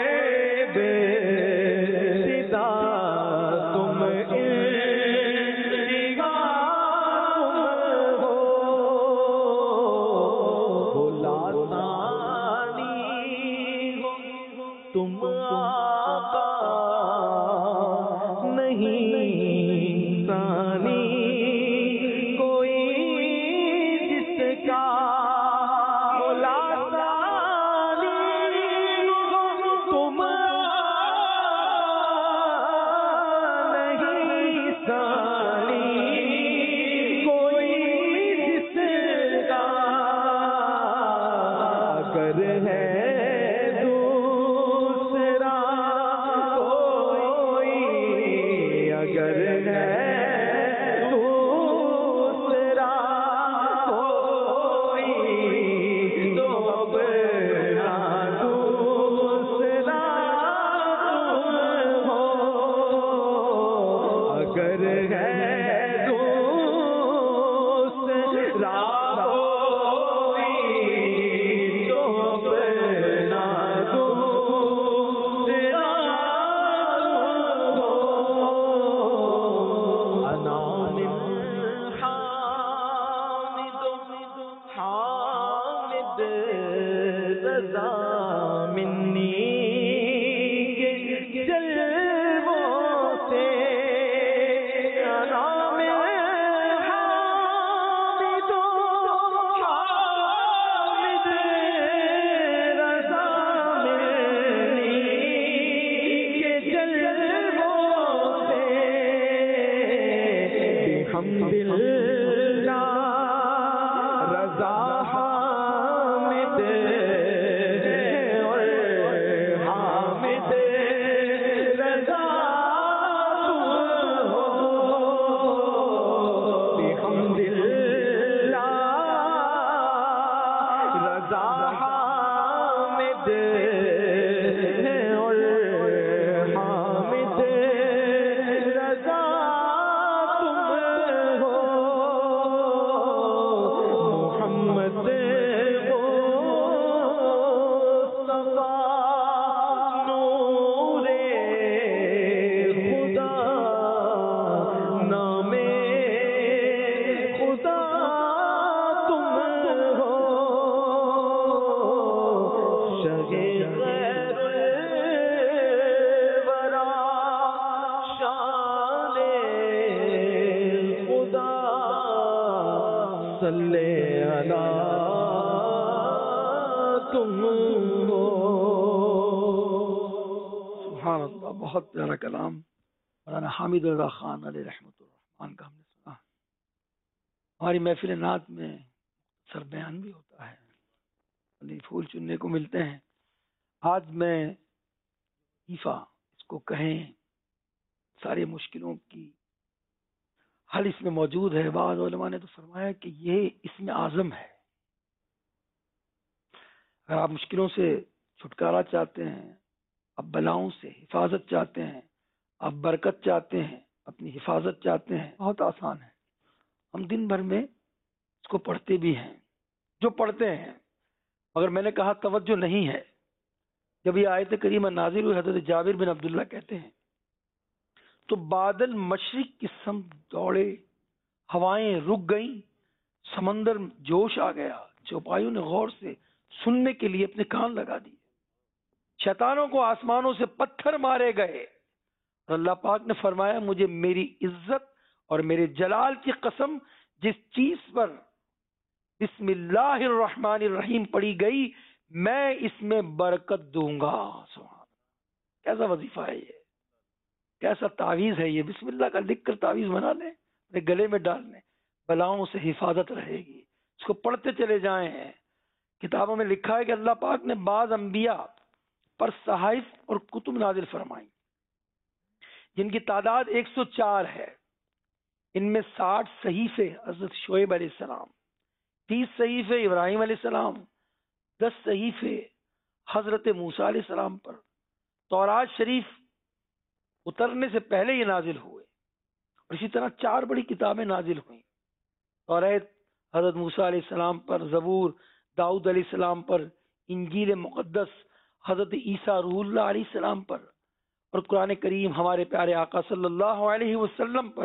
ابتدا تم انتہا تم ہو بھولا ثانی ہو تم آقا نہیں ثانی کوئی جس کا بھولا ثانی ہو تم نہیں ثانی کوئی جس کا اگر ہے دوسرا کوئی اگر ہے دوسرا کوئی تو اپنا دوسرا تم ہو اگر ہے دوسرا کوئی تو اپنا دوسرا تم ہو انا من حامد حامد رضا منی کے جلووں سے انا من حامد حامد رضا منی کے جلووں سے بحمد اللہ رضا حامد اور حامد رضا تم ہو بحمد اللہ رضا حامد اور حامد رضا تم ہو محمد مصطفیٰ نور خدا نام خدا تم ہو شگے غیر الورا شان خدا صلی علی تم ہو سبحان اللہ، بہت پیارا کلام مولانا حامد رضا خان علیہ رحمۃ الرحمان کا ہم نے سنا۔ ہماری محفل نعت میں سر بیان بھی ہوتا ہے، یعنی پھول چننے کو ملتے ہیں۔ آج میں وظیفہ اس کو کہیں ساری مشکلوں کی حل اس میں موجود ہے۔ بعض علماء نے تو فرمایا کہ یہ اسم اعظم ہے۔ اگر آپ مشکلوں سے چھٹکارا چاہتے ہیں، آپ بلاؤں سے حفاظت چاہتے ہیں، آپ برکت چاہتے ہیں، اپنی حفاظت چاہتے ہیں، بہت آسان ہے۔ ہم دن بھر میں اس کو پڑھتے بھی ہیں، جو پڑھتے ہیں، مگر میں نے کہا توجہ نہیں ہے۔ جب یہ آیت کریمہ نازل ہوئی، حضرت جابر بن عبداللہ کہتے ہیں تو بادل مشرق کی سمت دوڑے، ہوائیں رک گئیں، سمندر جوش آ گیا، چوپایوں نے غور سے سننے کے لیے اپنے کان لگا دیے، شیطانوں کو آسمانوں سے پتھر مارے گئے، اور اللہ پاک نے فرمایا مجھے میری عزت اور میرے جلال کی قسم، جس چیز پر بسم اللہ الرحمن الرحیم پڑھی گئی میں اس میں برکت دوں گا. سبحان، کیسا وظیفہ ہے یہ، کیسا تعویذ ہے یہ. بسم اللہ کا لکھ کر تعویذ بنا لیں، اپنے گلے میں ڈال لیں، بلاؤں سے حفاظت رہے گی. اس کو پڑھتے چلے جائیں. کتابوں میں لکھا ہے کہ اللہ پاک نے بعض انبیاء پر صحائف اور کتب نازل فرمائی جن کی تعداد ایک سو چار ہے. ان میں ساٹھ صحیفے حضرت شعیب علیہ السلام، تیس صحیفے ابراہیم علیہ السلام، دس صحیفے حضرت موسیٰ علیہ السلام پر. تورات شریف اترنے سے پہلے یہ نازل ہوئے. اور اسی طرح چار بڑی کتابیں نازل ہوئیں. توریت حضرت موسیٰ علیہ السلام پر، زبور داؤد علیہ السلام پر، انجیل مقدس حضرت عیسیٰ روح اللہ علیہ السلام پر، اور قرآن کریم ہمارے پیارے آقا صلی اللہ علیہ وسلم پر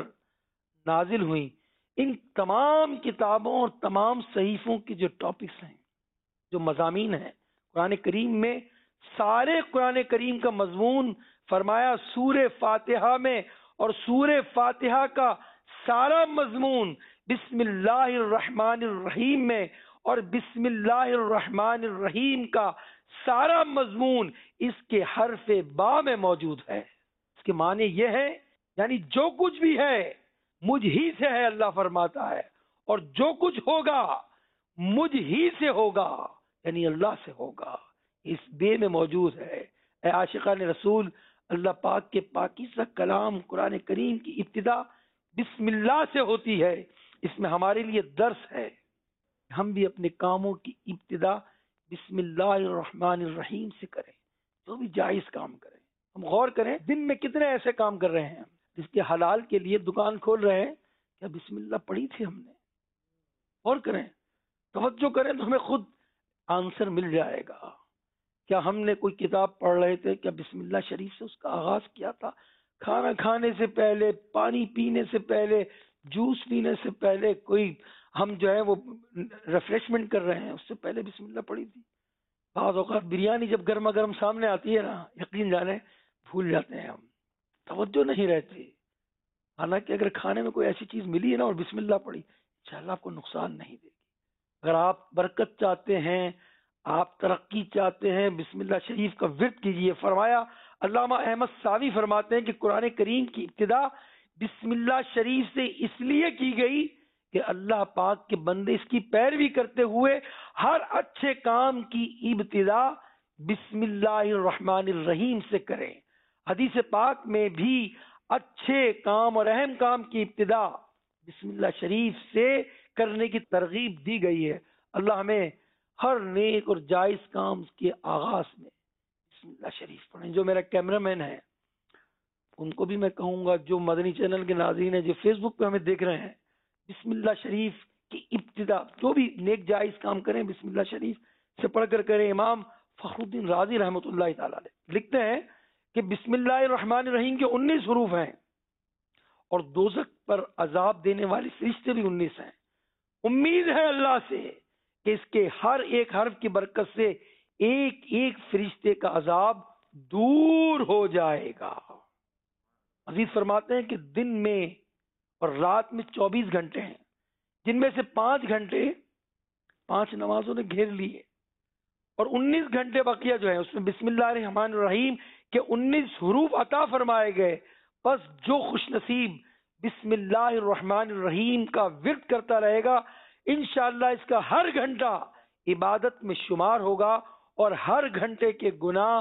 نازل ہوئیں. ان تمام کتابوں اور تمام صحیفوں کی جو ٹاپکس ہیں، جو مضامین ہیں قرآن کریم میں، سارے قرآن کریم کا مضمون فرمایا سورہ فاتحہ میں. اور سورہ فاتحہ کا سارا مضمون بسم اللہ الرحمن الرحیم میں، اور بسم اللہ الرحمن الرحیم کا سارا مضمون اس کے حرف با میں موجود ہے. اس کے معنی یہ ہے، یعنی جو کچھ بھی ہے مجھ ہی سے ہے، اللہ فرماتا ہے، اور جو کچھ ہوگا مجھ ہی سے ہوگا، یعنی اللہ سے ہوگا. اس بے میں موجود ہے. اے عاشقان رسول، اللہ پاک کے پاکیزہ کلام قرآن کریم کی ابتدا بسم اللہ سے ہوتی ہے. اس میں ہمارے لیے درس ہے، ہم بھی اپنے کاموں کی ابتدا بسم اللہ الرحمن الرحیم سے کریں. جو بھی جائز کام کریں، ہم غور کریں دن میں کتنے ایسے کام کر رہے ہیں جس کے حلال کے لیے دکان کھول رہے ہیں، کیا بسم اللہ پڑھی تھی ہم نے؟ غور کریں، توجہ کریں تو ہمیں خود آنسر مل جائے گا. کیا ہم نے کوئی کتاب پڑھ رہے تھے، کیا بسم اللہ شریف سے اس کا آغاز کیا تھا؟ کھانا کھانے سے پہلے، پانی پینے سے پہلے، جوس پینے سے پہلے، کوئی ہم جو ہے وہ ریفریشمنٹ کر رہے ہیں اس سے پہلے بسم اللہ پڑھی تھی؟ بعض اوقات بریانی جب گرما گرم سامنے آتی ہے نا، یقین جانے بھول جاتے ہیں ہم، توجہ نہیں رہتی. حالانکہ اگر کھانے میں کوئی ایسی چیز ملی ہے نا اور بسم اللہ پڑھی، انشاءاللہ آپ کو نقصان نہیں دے گی. اگر آپ برکت چاہتے ہیں، آپ ترقی چاہتے ہیں، بسم اللہ شریف کا ورد کیجئے. فرمایا علامہ احمد ساوی فرماتے ہیں کہ قرآن کریم کی ابتدا بسم اللہ شریف سے اس لیے کی گئی کہ اللہ پاک کے بندے اس کی پیروی کرتے ہوئے ہر اچھے کام کی ابتدا بسم اللہ الرحمن الرحیم سے کریں. حدیث پاک میں بھی اچھے کام اور اہم کام کی ابتدا بسم اللہ شریف سے کرنے کی ترغیب دی گئی ہے. اللہ ہمیں ہر نیک اور جائز کام کے آغاز میں بسم اللہ شریف پڑھیں. جو میرا کیمرہ مین ہے ان کو بھی میں کہوں گا، جو مدنی چینل کے ناظرین ہیں، جو فیس بک پہ ہمیں دیکھ رہے ہیں، بسم اللہ شریف کی ابتدا جو بھی نیک جائز کام کریں بسم اللہ شریف سے پڑھ کر کریں. امام فخر الدین رازی رحمۃ اللہ تعالی علیہ لکھتے ہیں کہ بسم اللہ الرحمن الرحیم کے انیس حروف ہیں اور دوزخ پر عذاب دینے والے فرشتے بھی انیس ہیں. امید ہے اللہ سے کہ اس کے ہر ایک حرف کی برکت سے ایک ایک فرشتے کا عذاب دور ہو جائے گا. عزیز فرماتے ہیں کہ دن میں اور رات میں چوبیس گھنٹے ہیں، جن میں سے پانچ گھنٹے پانچ نمازوں نے گھیر لیے اور انیس گھنٹے بقیہ جو ہیں اس میں بسم اللہ الرحمن الرحیم کے انیس حروف عطا فرمائے گئے. بس جو خوش نصیب بسم اللہ الرحمن الرحیم کا ورد کرتا رہے گا، انشاءاللہ اس کا ہر گھنٹہ عبادت میں شمار ہوگا اور ہر گھنٹے کے گناہ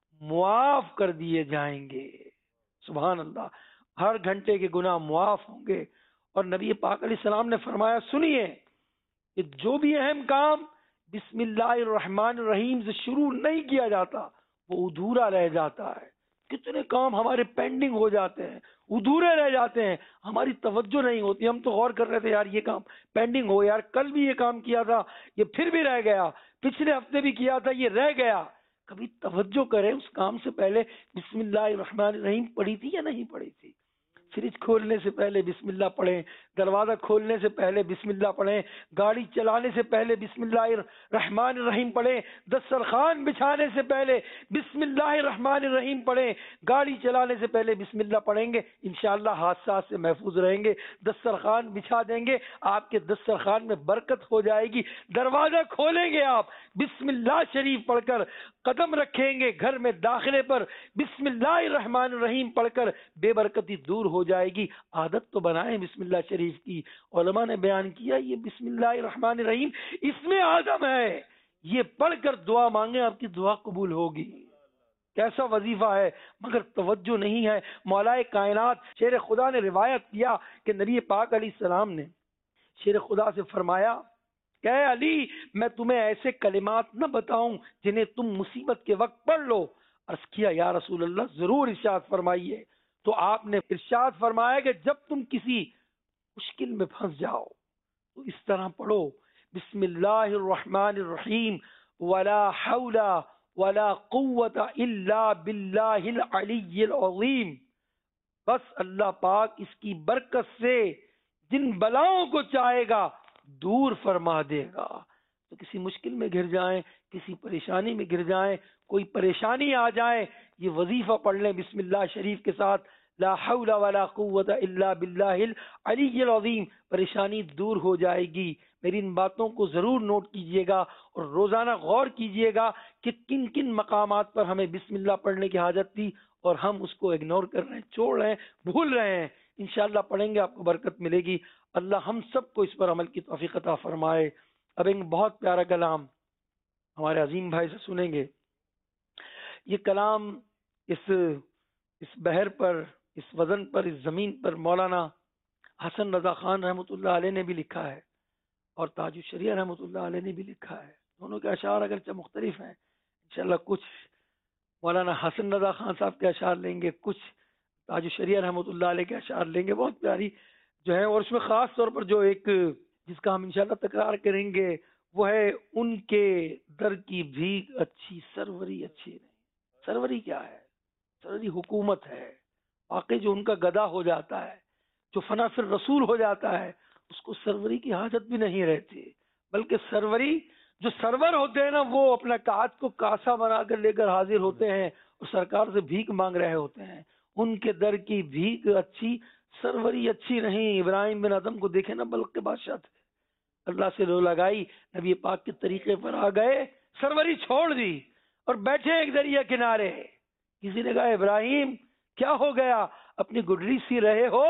معاف کر دیے جائیں گے. سبحان اللہ، ہر گھنٹے کے گناہ معاف ہوں گے. اور نبی پاک علیہ السلام نے فرمایا، سنیے کہ جو بھی اہم کام بسم اللہ الرحمن الرحیم سے شروع نہیں کیا جاتا وہ ادھورا رہ جاتا ہے. کتنے کام ہمارے پینڈنگ ہو جاتے ہیں، ادھورے رہ جاتے ہیں، ہماری توجہ نہیں ہوتی. ہم تو غور کر رہے تھے یار یہ کام پینڈنگ ہو، یار کل بھی یہ کام کیا تھا یہ پھر بھی رہ گیا، پچھلے ہفتے بھی کیا تھا یہ رہ گیا. کبھی توجہ کریں اس کام سے پہلے بسم اللہ الرحمن الرحیم پڑھی تھی یا نہیں پڑھی تھی؟ فریج کھولنے سے پہلے بسم اللہ پڑھیں، دروازہ کھولنے سے پہلے بسم اللہ پڑھیں، گاڑی چلانے سے پہلے بسم اللہ الرحمن الرحیم پڑھیں، دسترخوان بچھانے سے پہلے بسم اللہ الرحمن الرحیم پڑھیں، گاڑی چلانے سے پہلے بسم اللہ پڑھیں گے، انشاءاللہ حادثات سے محفوظ رہیں گے۔ دسترخوان بچھا دیں گے، آپ کے دسترخوان میں برکت ہو جائے گی۔ دروازہ کھولیں گے آپ بسم اللہ شریف پڑھ کر، قدم رکھیں گے گھر میں داخلے پر بسم اللہ الرحمن الرحیم پڑھ کر، بے برکتی دور ہو جائے گی۔ عادت تو بنائیں بسم اللہ شریف کی۔ علماء نے بیان کیا یہ بسم اللہ الرحمن الرحیم اس میں اعظم ہے، یہ پڑھ کر دعا مانگیں آپ کی دعا قبول ہوگی۔ کیسا وظیفہ ہے، مگر توجہ نہیں ہے۔ مولا کائنات شیر خدا نے روایت کیا کہ نبی پاک علیہ السلام نے شیر خدا سے فرمایا کہ اے علی میں تمہیں ایسے کلمات نہ بتاؤں جنہیں تم مصیبت کے وقت پڑھ لو۔ عرض کیا یا رسول اللہ ضرور ارشاد فرمائیے۔ تو آپ نے ارشاد فرمایا کہ جب تم کسی مشکل میں پھنس جاؤ تو اس طرح پڑھو بسم اللہ الرحمن الرحیم ولا حول ولا قوت الا باللہ العلی العظیم۔ بس اللہ پاک اس کی برکت سے جن بلاؤں کو چاہے گا دور فرما دے گا۔ تو کسی مشکل میں گر جائیں، کسی پریشانی میں گر جائیں، کوئی پریشانی آ جائے، یہ وظیفہ پڑھ لیں بسم اللہ شریف کے ساتھ، لا حول ولا قوت الا باللہ العلی العظیم، پریشانی دور ہو جائے گی۔ میری ان باتوں کو ضرور نوٹ کیجئے گا اور روزانہ غور کیجئے گا کہ کن کن مقامات پر ہمیں بسم اللہ پڑھنے کی حاجت تھی اور ہم اس کو اگنور کر رہے ہیں، چھوڑ رہے ہیں، بھول رہے ہیں۔ انشاءاللہ پڑھیں گے آپ کو برکت ملے گی۔ اللہ ہم سب کو اس پر عمل کی توفیق عطا فرمائے۔ اب ایک بہت پیارا کلام ہمارے عظیم بھائی سے سنیں گے۔ یہ کلام اس اس بحر پر، اس وزن پر، اس زمین پر مولانا حسن رضا خان رحمۃ اللہ علیہ نے بھی لکھا ہے اور تاج الشریعہ رحمۃ اللہ علیہ نے بھی لکھا ہے۔ دونوں کے اشعار اگرچہ مختلف ہیں، انشاءاللہ کچھ مولانا حسن رضا خان صاحب کے اشعار لیں گے، کچھ تاج الشریعہ رحمۃ اللہ علیہ کے اشعار لیں گے، بہت پیاری جو ہے۔ اور اس میں خاص طور پر جو ایک جس کا ہم انشاءاللہ تکرار کریں گے وہ ہے ان کے در کی بھیک اچھی سروری اچھی نہیں۔ سروری کیا ہے؟ سروری حکومت ہے۔ واقعی جو ان کا گدا ہو جاتا ہے، جو فنا فی الرسول ہو جاتا ہے، اس کو سروری کی حاجت بھی نہیں رہتی، بلکہ سروری جو سرور ہوتے ہیں نا وہ اپنا کاج کو کاسا بنا کر لے کر حاضر ہوتے ہیں اور سرکار سے بھیک مانگ رہے ہوتے ہیں۔ ان کے در کی بھیک اچھی سروری اچھی نہیں۔ ابراہیم بن ادم کو دیکھے نا، بلق کے بادشاہ تھے، اللہ سے لو لگائی، نبی پاک کے طریقے پر آ گئے، سروری چھوڑ دی اور بیٹھے ایک دریا کنارے۔ کسی نے کہا ابراہیم کیا ہو گیا، اپنی گڈری سی رہے ہو؟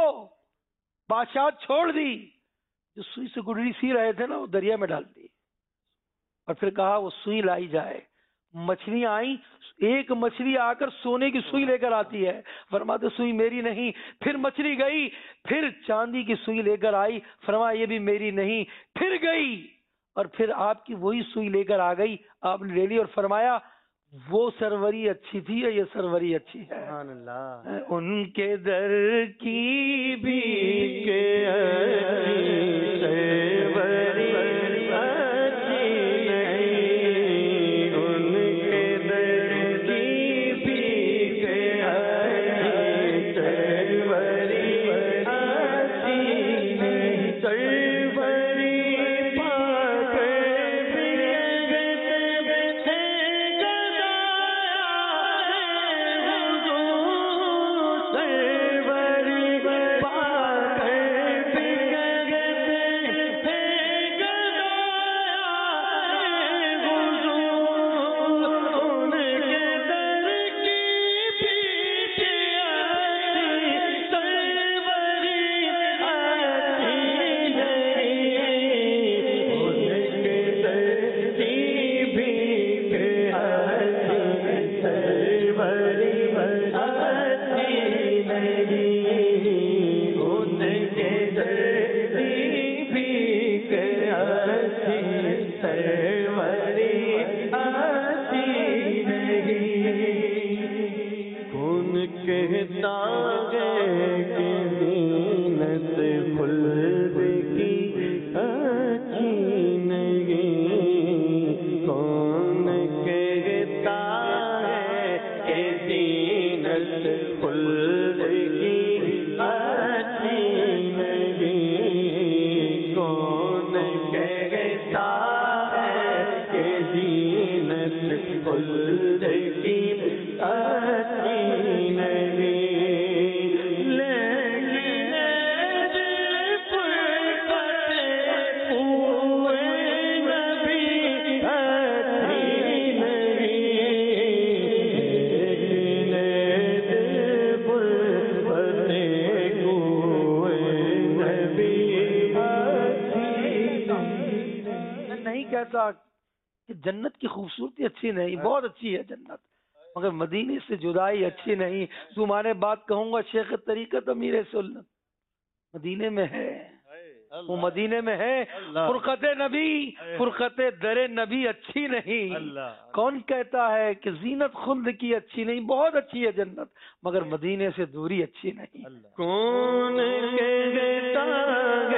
بادشاہ چھوڑ دی، جو سوئی سے گڈری سی رہے تھے نا وہ دریا میں ڈال دی، اور پھر کہا وہ سوئی لائی جائے۔ مچھلیاں آئیں، ایک مچھلی آ کر سونے کی سوئی لے کر آتی ہے، فرماتے سوئی میری نہیں۔ پھر مچھلی گئی، پھر چاندی کی سوئی لے کر آئی، فرمایا یہ بھی میری نہیں۔ پھر گئی اور پھر آپ کی وہی سوئی لے کر آ گئی، آپ نے لے لی اور فرمایا وہ سروری اچھی تھی یا یہ سروری اچھی ہے؟ سبحان اللہ۔ ان کے در کی بھی خلد کی کی اچھی نہیں کہتا کہ جنت کی خوبصورتی اچھی نہیں، بہت اچھی ہے جنت، مگر مدینے سے جدائی اچھی نہیں. تمہارے بات کہوں گا شیخ طریقت امیر سنت مدینے میں ہے، وہ مدینے میں ہے. فرقت نبی فرقت در نبی اچھی نہیں. کون کہتا ہے کہ زینت خلد کی اچھی نہیں؟ بہت اچھی ہے جنت، مگر مدینے سے دوری اچھی نہیں. کون کہتا ہے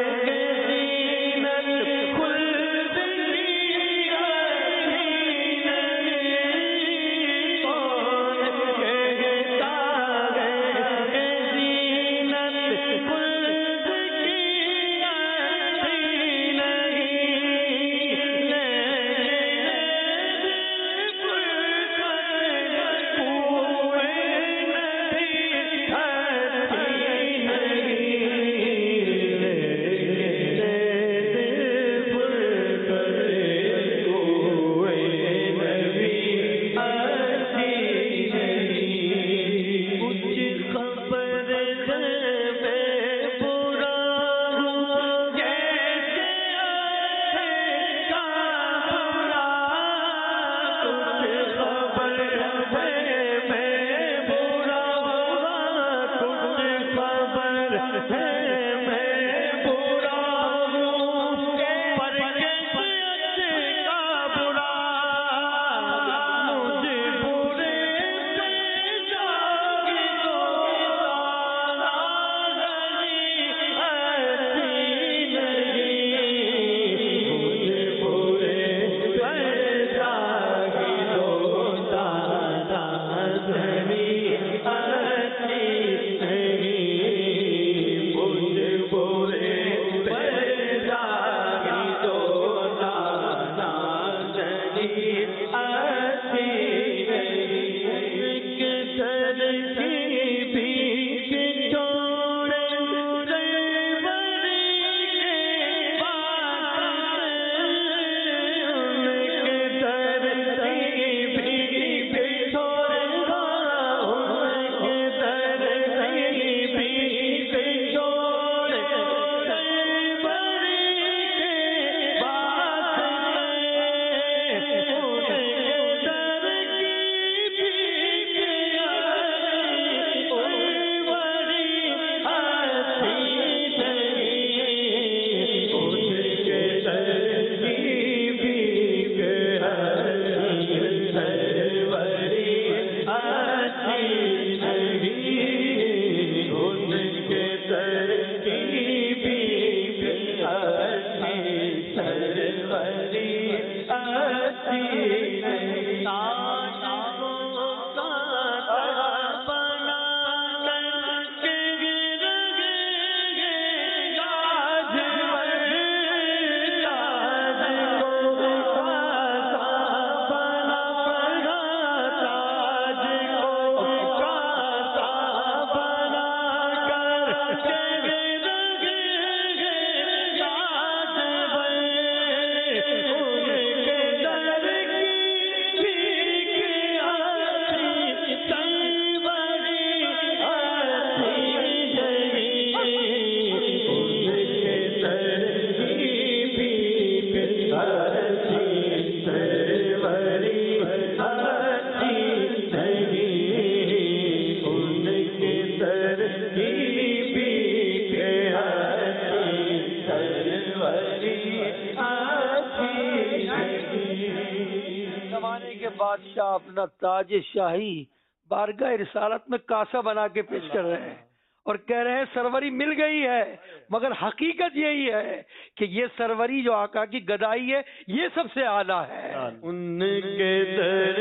بادشاہ اپنا تاج شاہی بارگاہ رسالت میں کاسا بنا کے پیش کر رہے ہیں اور کہہ رہے ہیں سروری مل گئی ہے، مگر حقیقت یہی ہے کہ یہ سروری جو آقا کی گدائی ہے یہ سب سے اعلیٰ ہے. ان کے در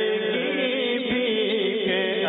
کی بھی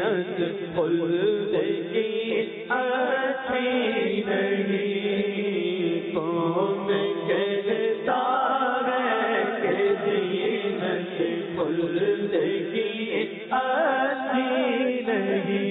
زینت خلد کی اچھی نہیں، کون کہتا ہے کہ زینت خلد کی اچھی نہیں،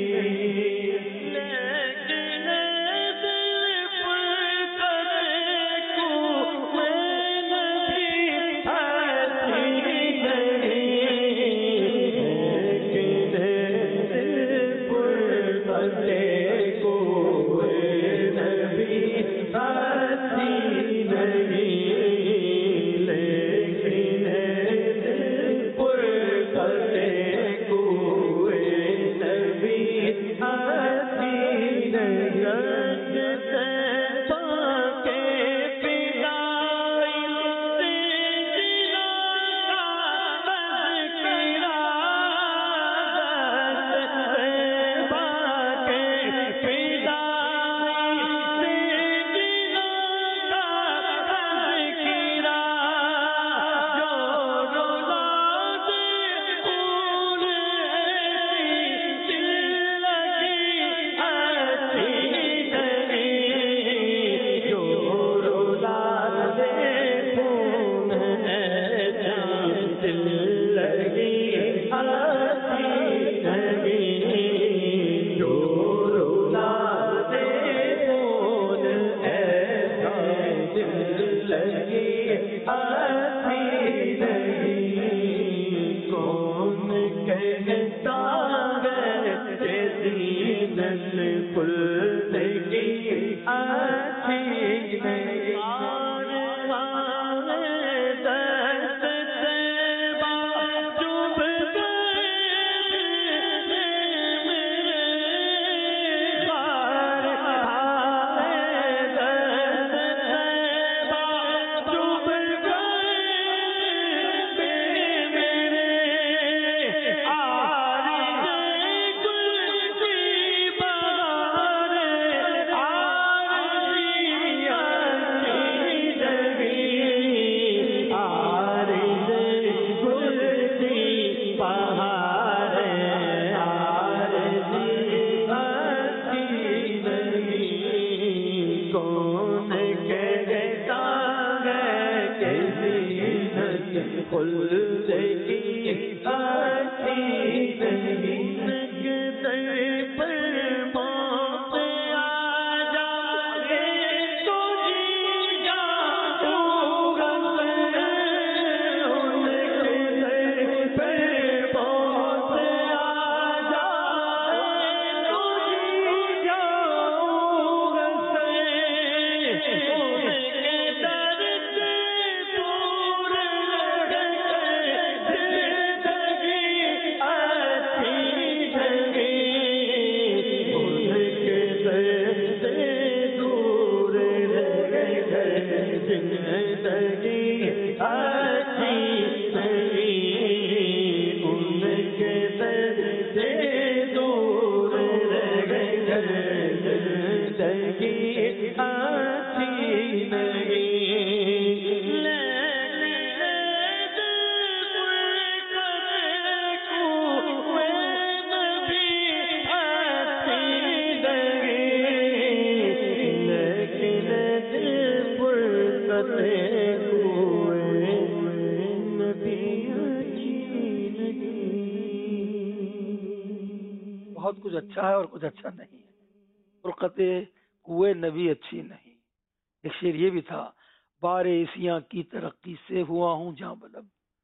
بہت کچھ اچھا ہے اور کچھ اچھا نہیں ہے. فرقت کوئے نبی اچھی نہیں. ایک شعر یہ بھی تھا، بار ایسیاں کی ترقی سے ہوا ہوں جہاں بلب،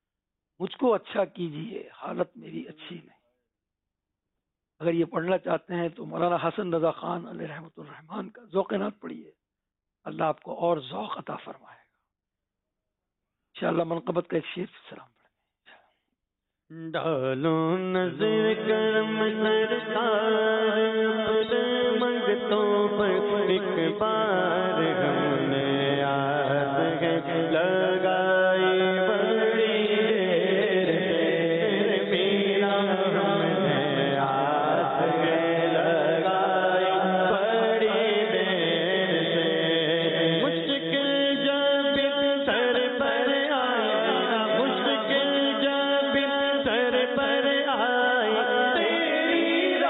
مجھ کو اچھا کیجیے حالت میری اچھی نہیں. اگر یہ پڑھنا چاہتے ہیں تو مولانا حسن رضا خان علیہ رحمۃ الرحمان کا ذوق نات پڑھیے، اللہ آپ کو اور ذوق عطا فرمائے گا. انشاءاللہ منقبت کا ایک شعر سلام پڑھیں. ڈالو نظر کرم سرکار منگتوں پر ایک بار ہم نے آس ہے لگائی بڑی دیر سے، میرا ہم نے آس ہے لگائی بڑی دیر سے. مشکل جب سر پر آیا، مشکل جب سر پر آئی، تیری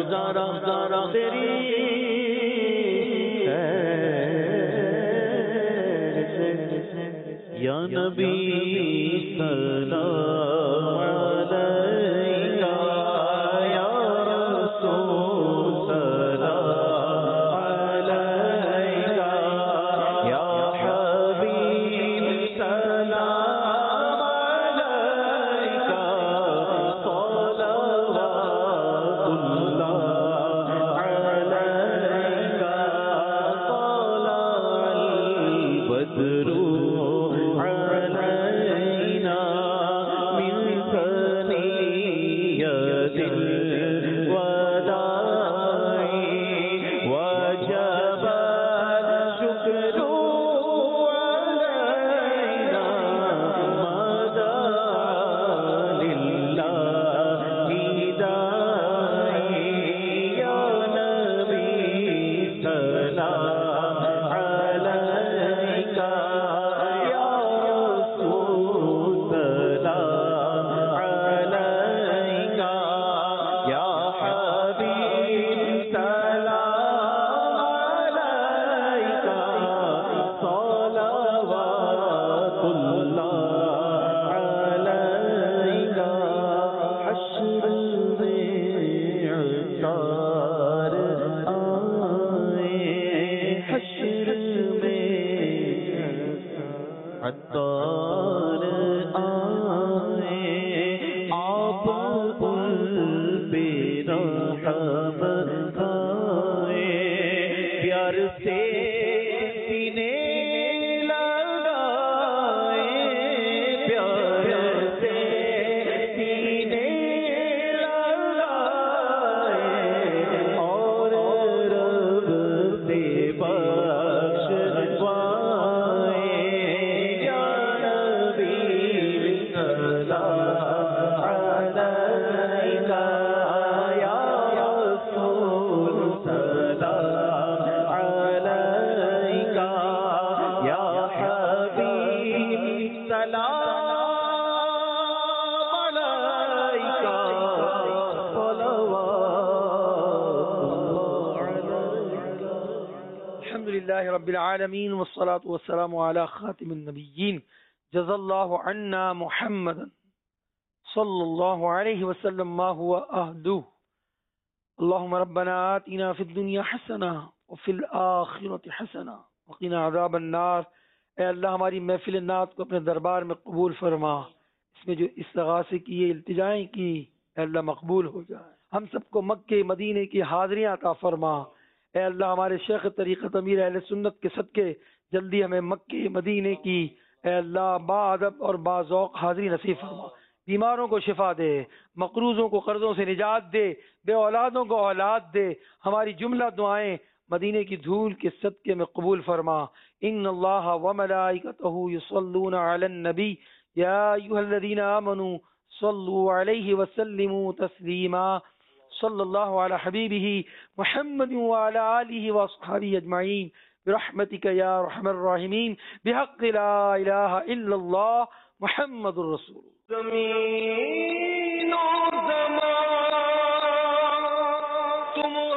گزارا گزارا تیری یا نبی سلام علیکہ یا رسول سلام علیکہ یا حبیب سلام علیکہ صلوات اللہ علیکہ طلع البدر علينا من ثنية الوداع وجب الشكر علينا مدى لله داعي يا نبي سلام عليك يا رسول سلام عليك يا حبيب سلام عليك صلوات الله عليك حشر بعطار آئے حشر میں عطار آئے آپ ان پہ رحم کھائے پیار سے سینے لگائے پیار سے سینے لگائے اور رب سے بخشوائے یا نبی سلام علیکہ یا رسول سلام علیکہ یا حبیب سلام علیکہ صلوات الحمد للہ رب العالمین والصلاة والسلام على خاتم النبیین جزا اللہ عنا محمد صلی اللہ علیہ وسلم ما هو اہدو اللہم ربنا آتنا فی الدنیا حسنہ وفی الآخرة حسنہ وقنا عذاب النار۔ اے اللہ ہماری محفل نعت کو اپنے دربار میں قبول فرما، اس میں جو استغاثے کی التجائیں کی اے اللہ مقبول ہو جائے، ہم سب کو مکے مدینے کی حاضریاں عطا فرما۔ اے اللہ ہمارے شیخ طریقت امیر اہل سنت کے صدقے جلدی ہمیں مکے مدینے کی اے اللہ با ادب اور با ذوق حاضری نصیب فرما، بیماروں کو شفا دے، مقروضوں کو قرضوں سے نجات دے، بے اولادوں کو اولاد دے، ہماری جملہ دعائیں مدینے کی دھول کے صدقے میں قبول فرما۔ ان اللہ وملائکتہ یصلون علی النبی یا ایھا الذین آمنوا صلوا علیہ وسلموا تسلیما۔ صلی اللہ علی حبیبہ محمد وعلی آلہ واصحابہ اجمعین برحمتک یا ارحم الراحمین بحق لا الہ الا اللہ محمد الرسول اللہ۔ زمین و زمان تم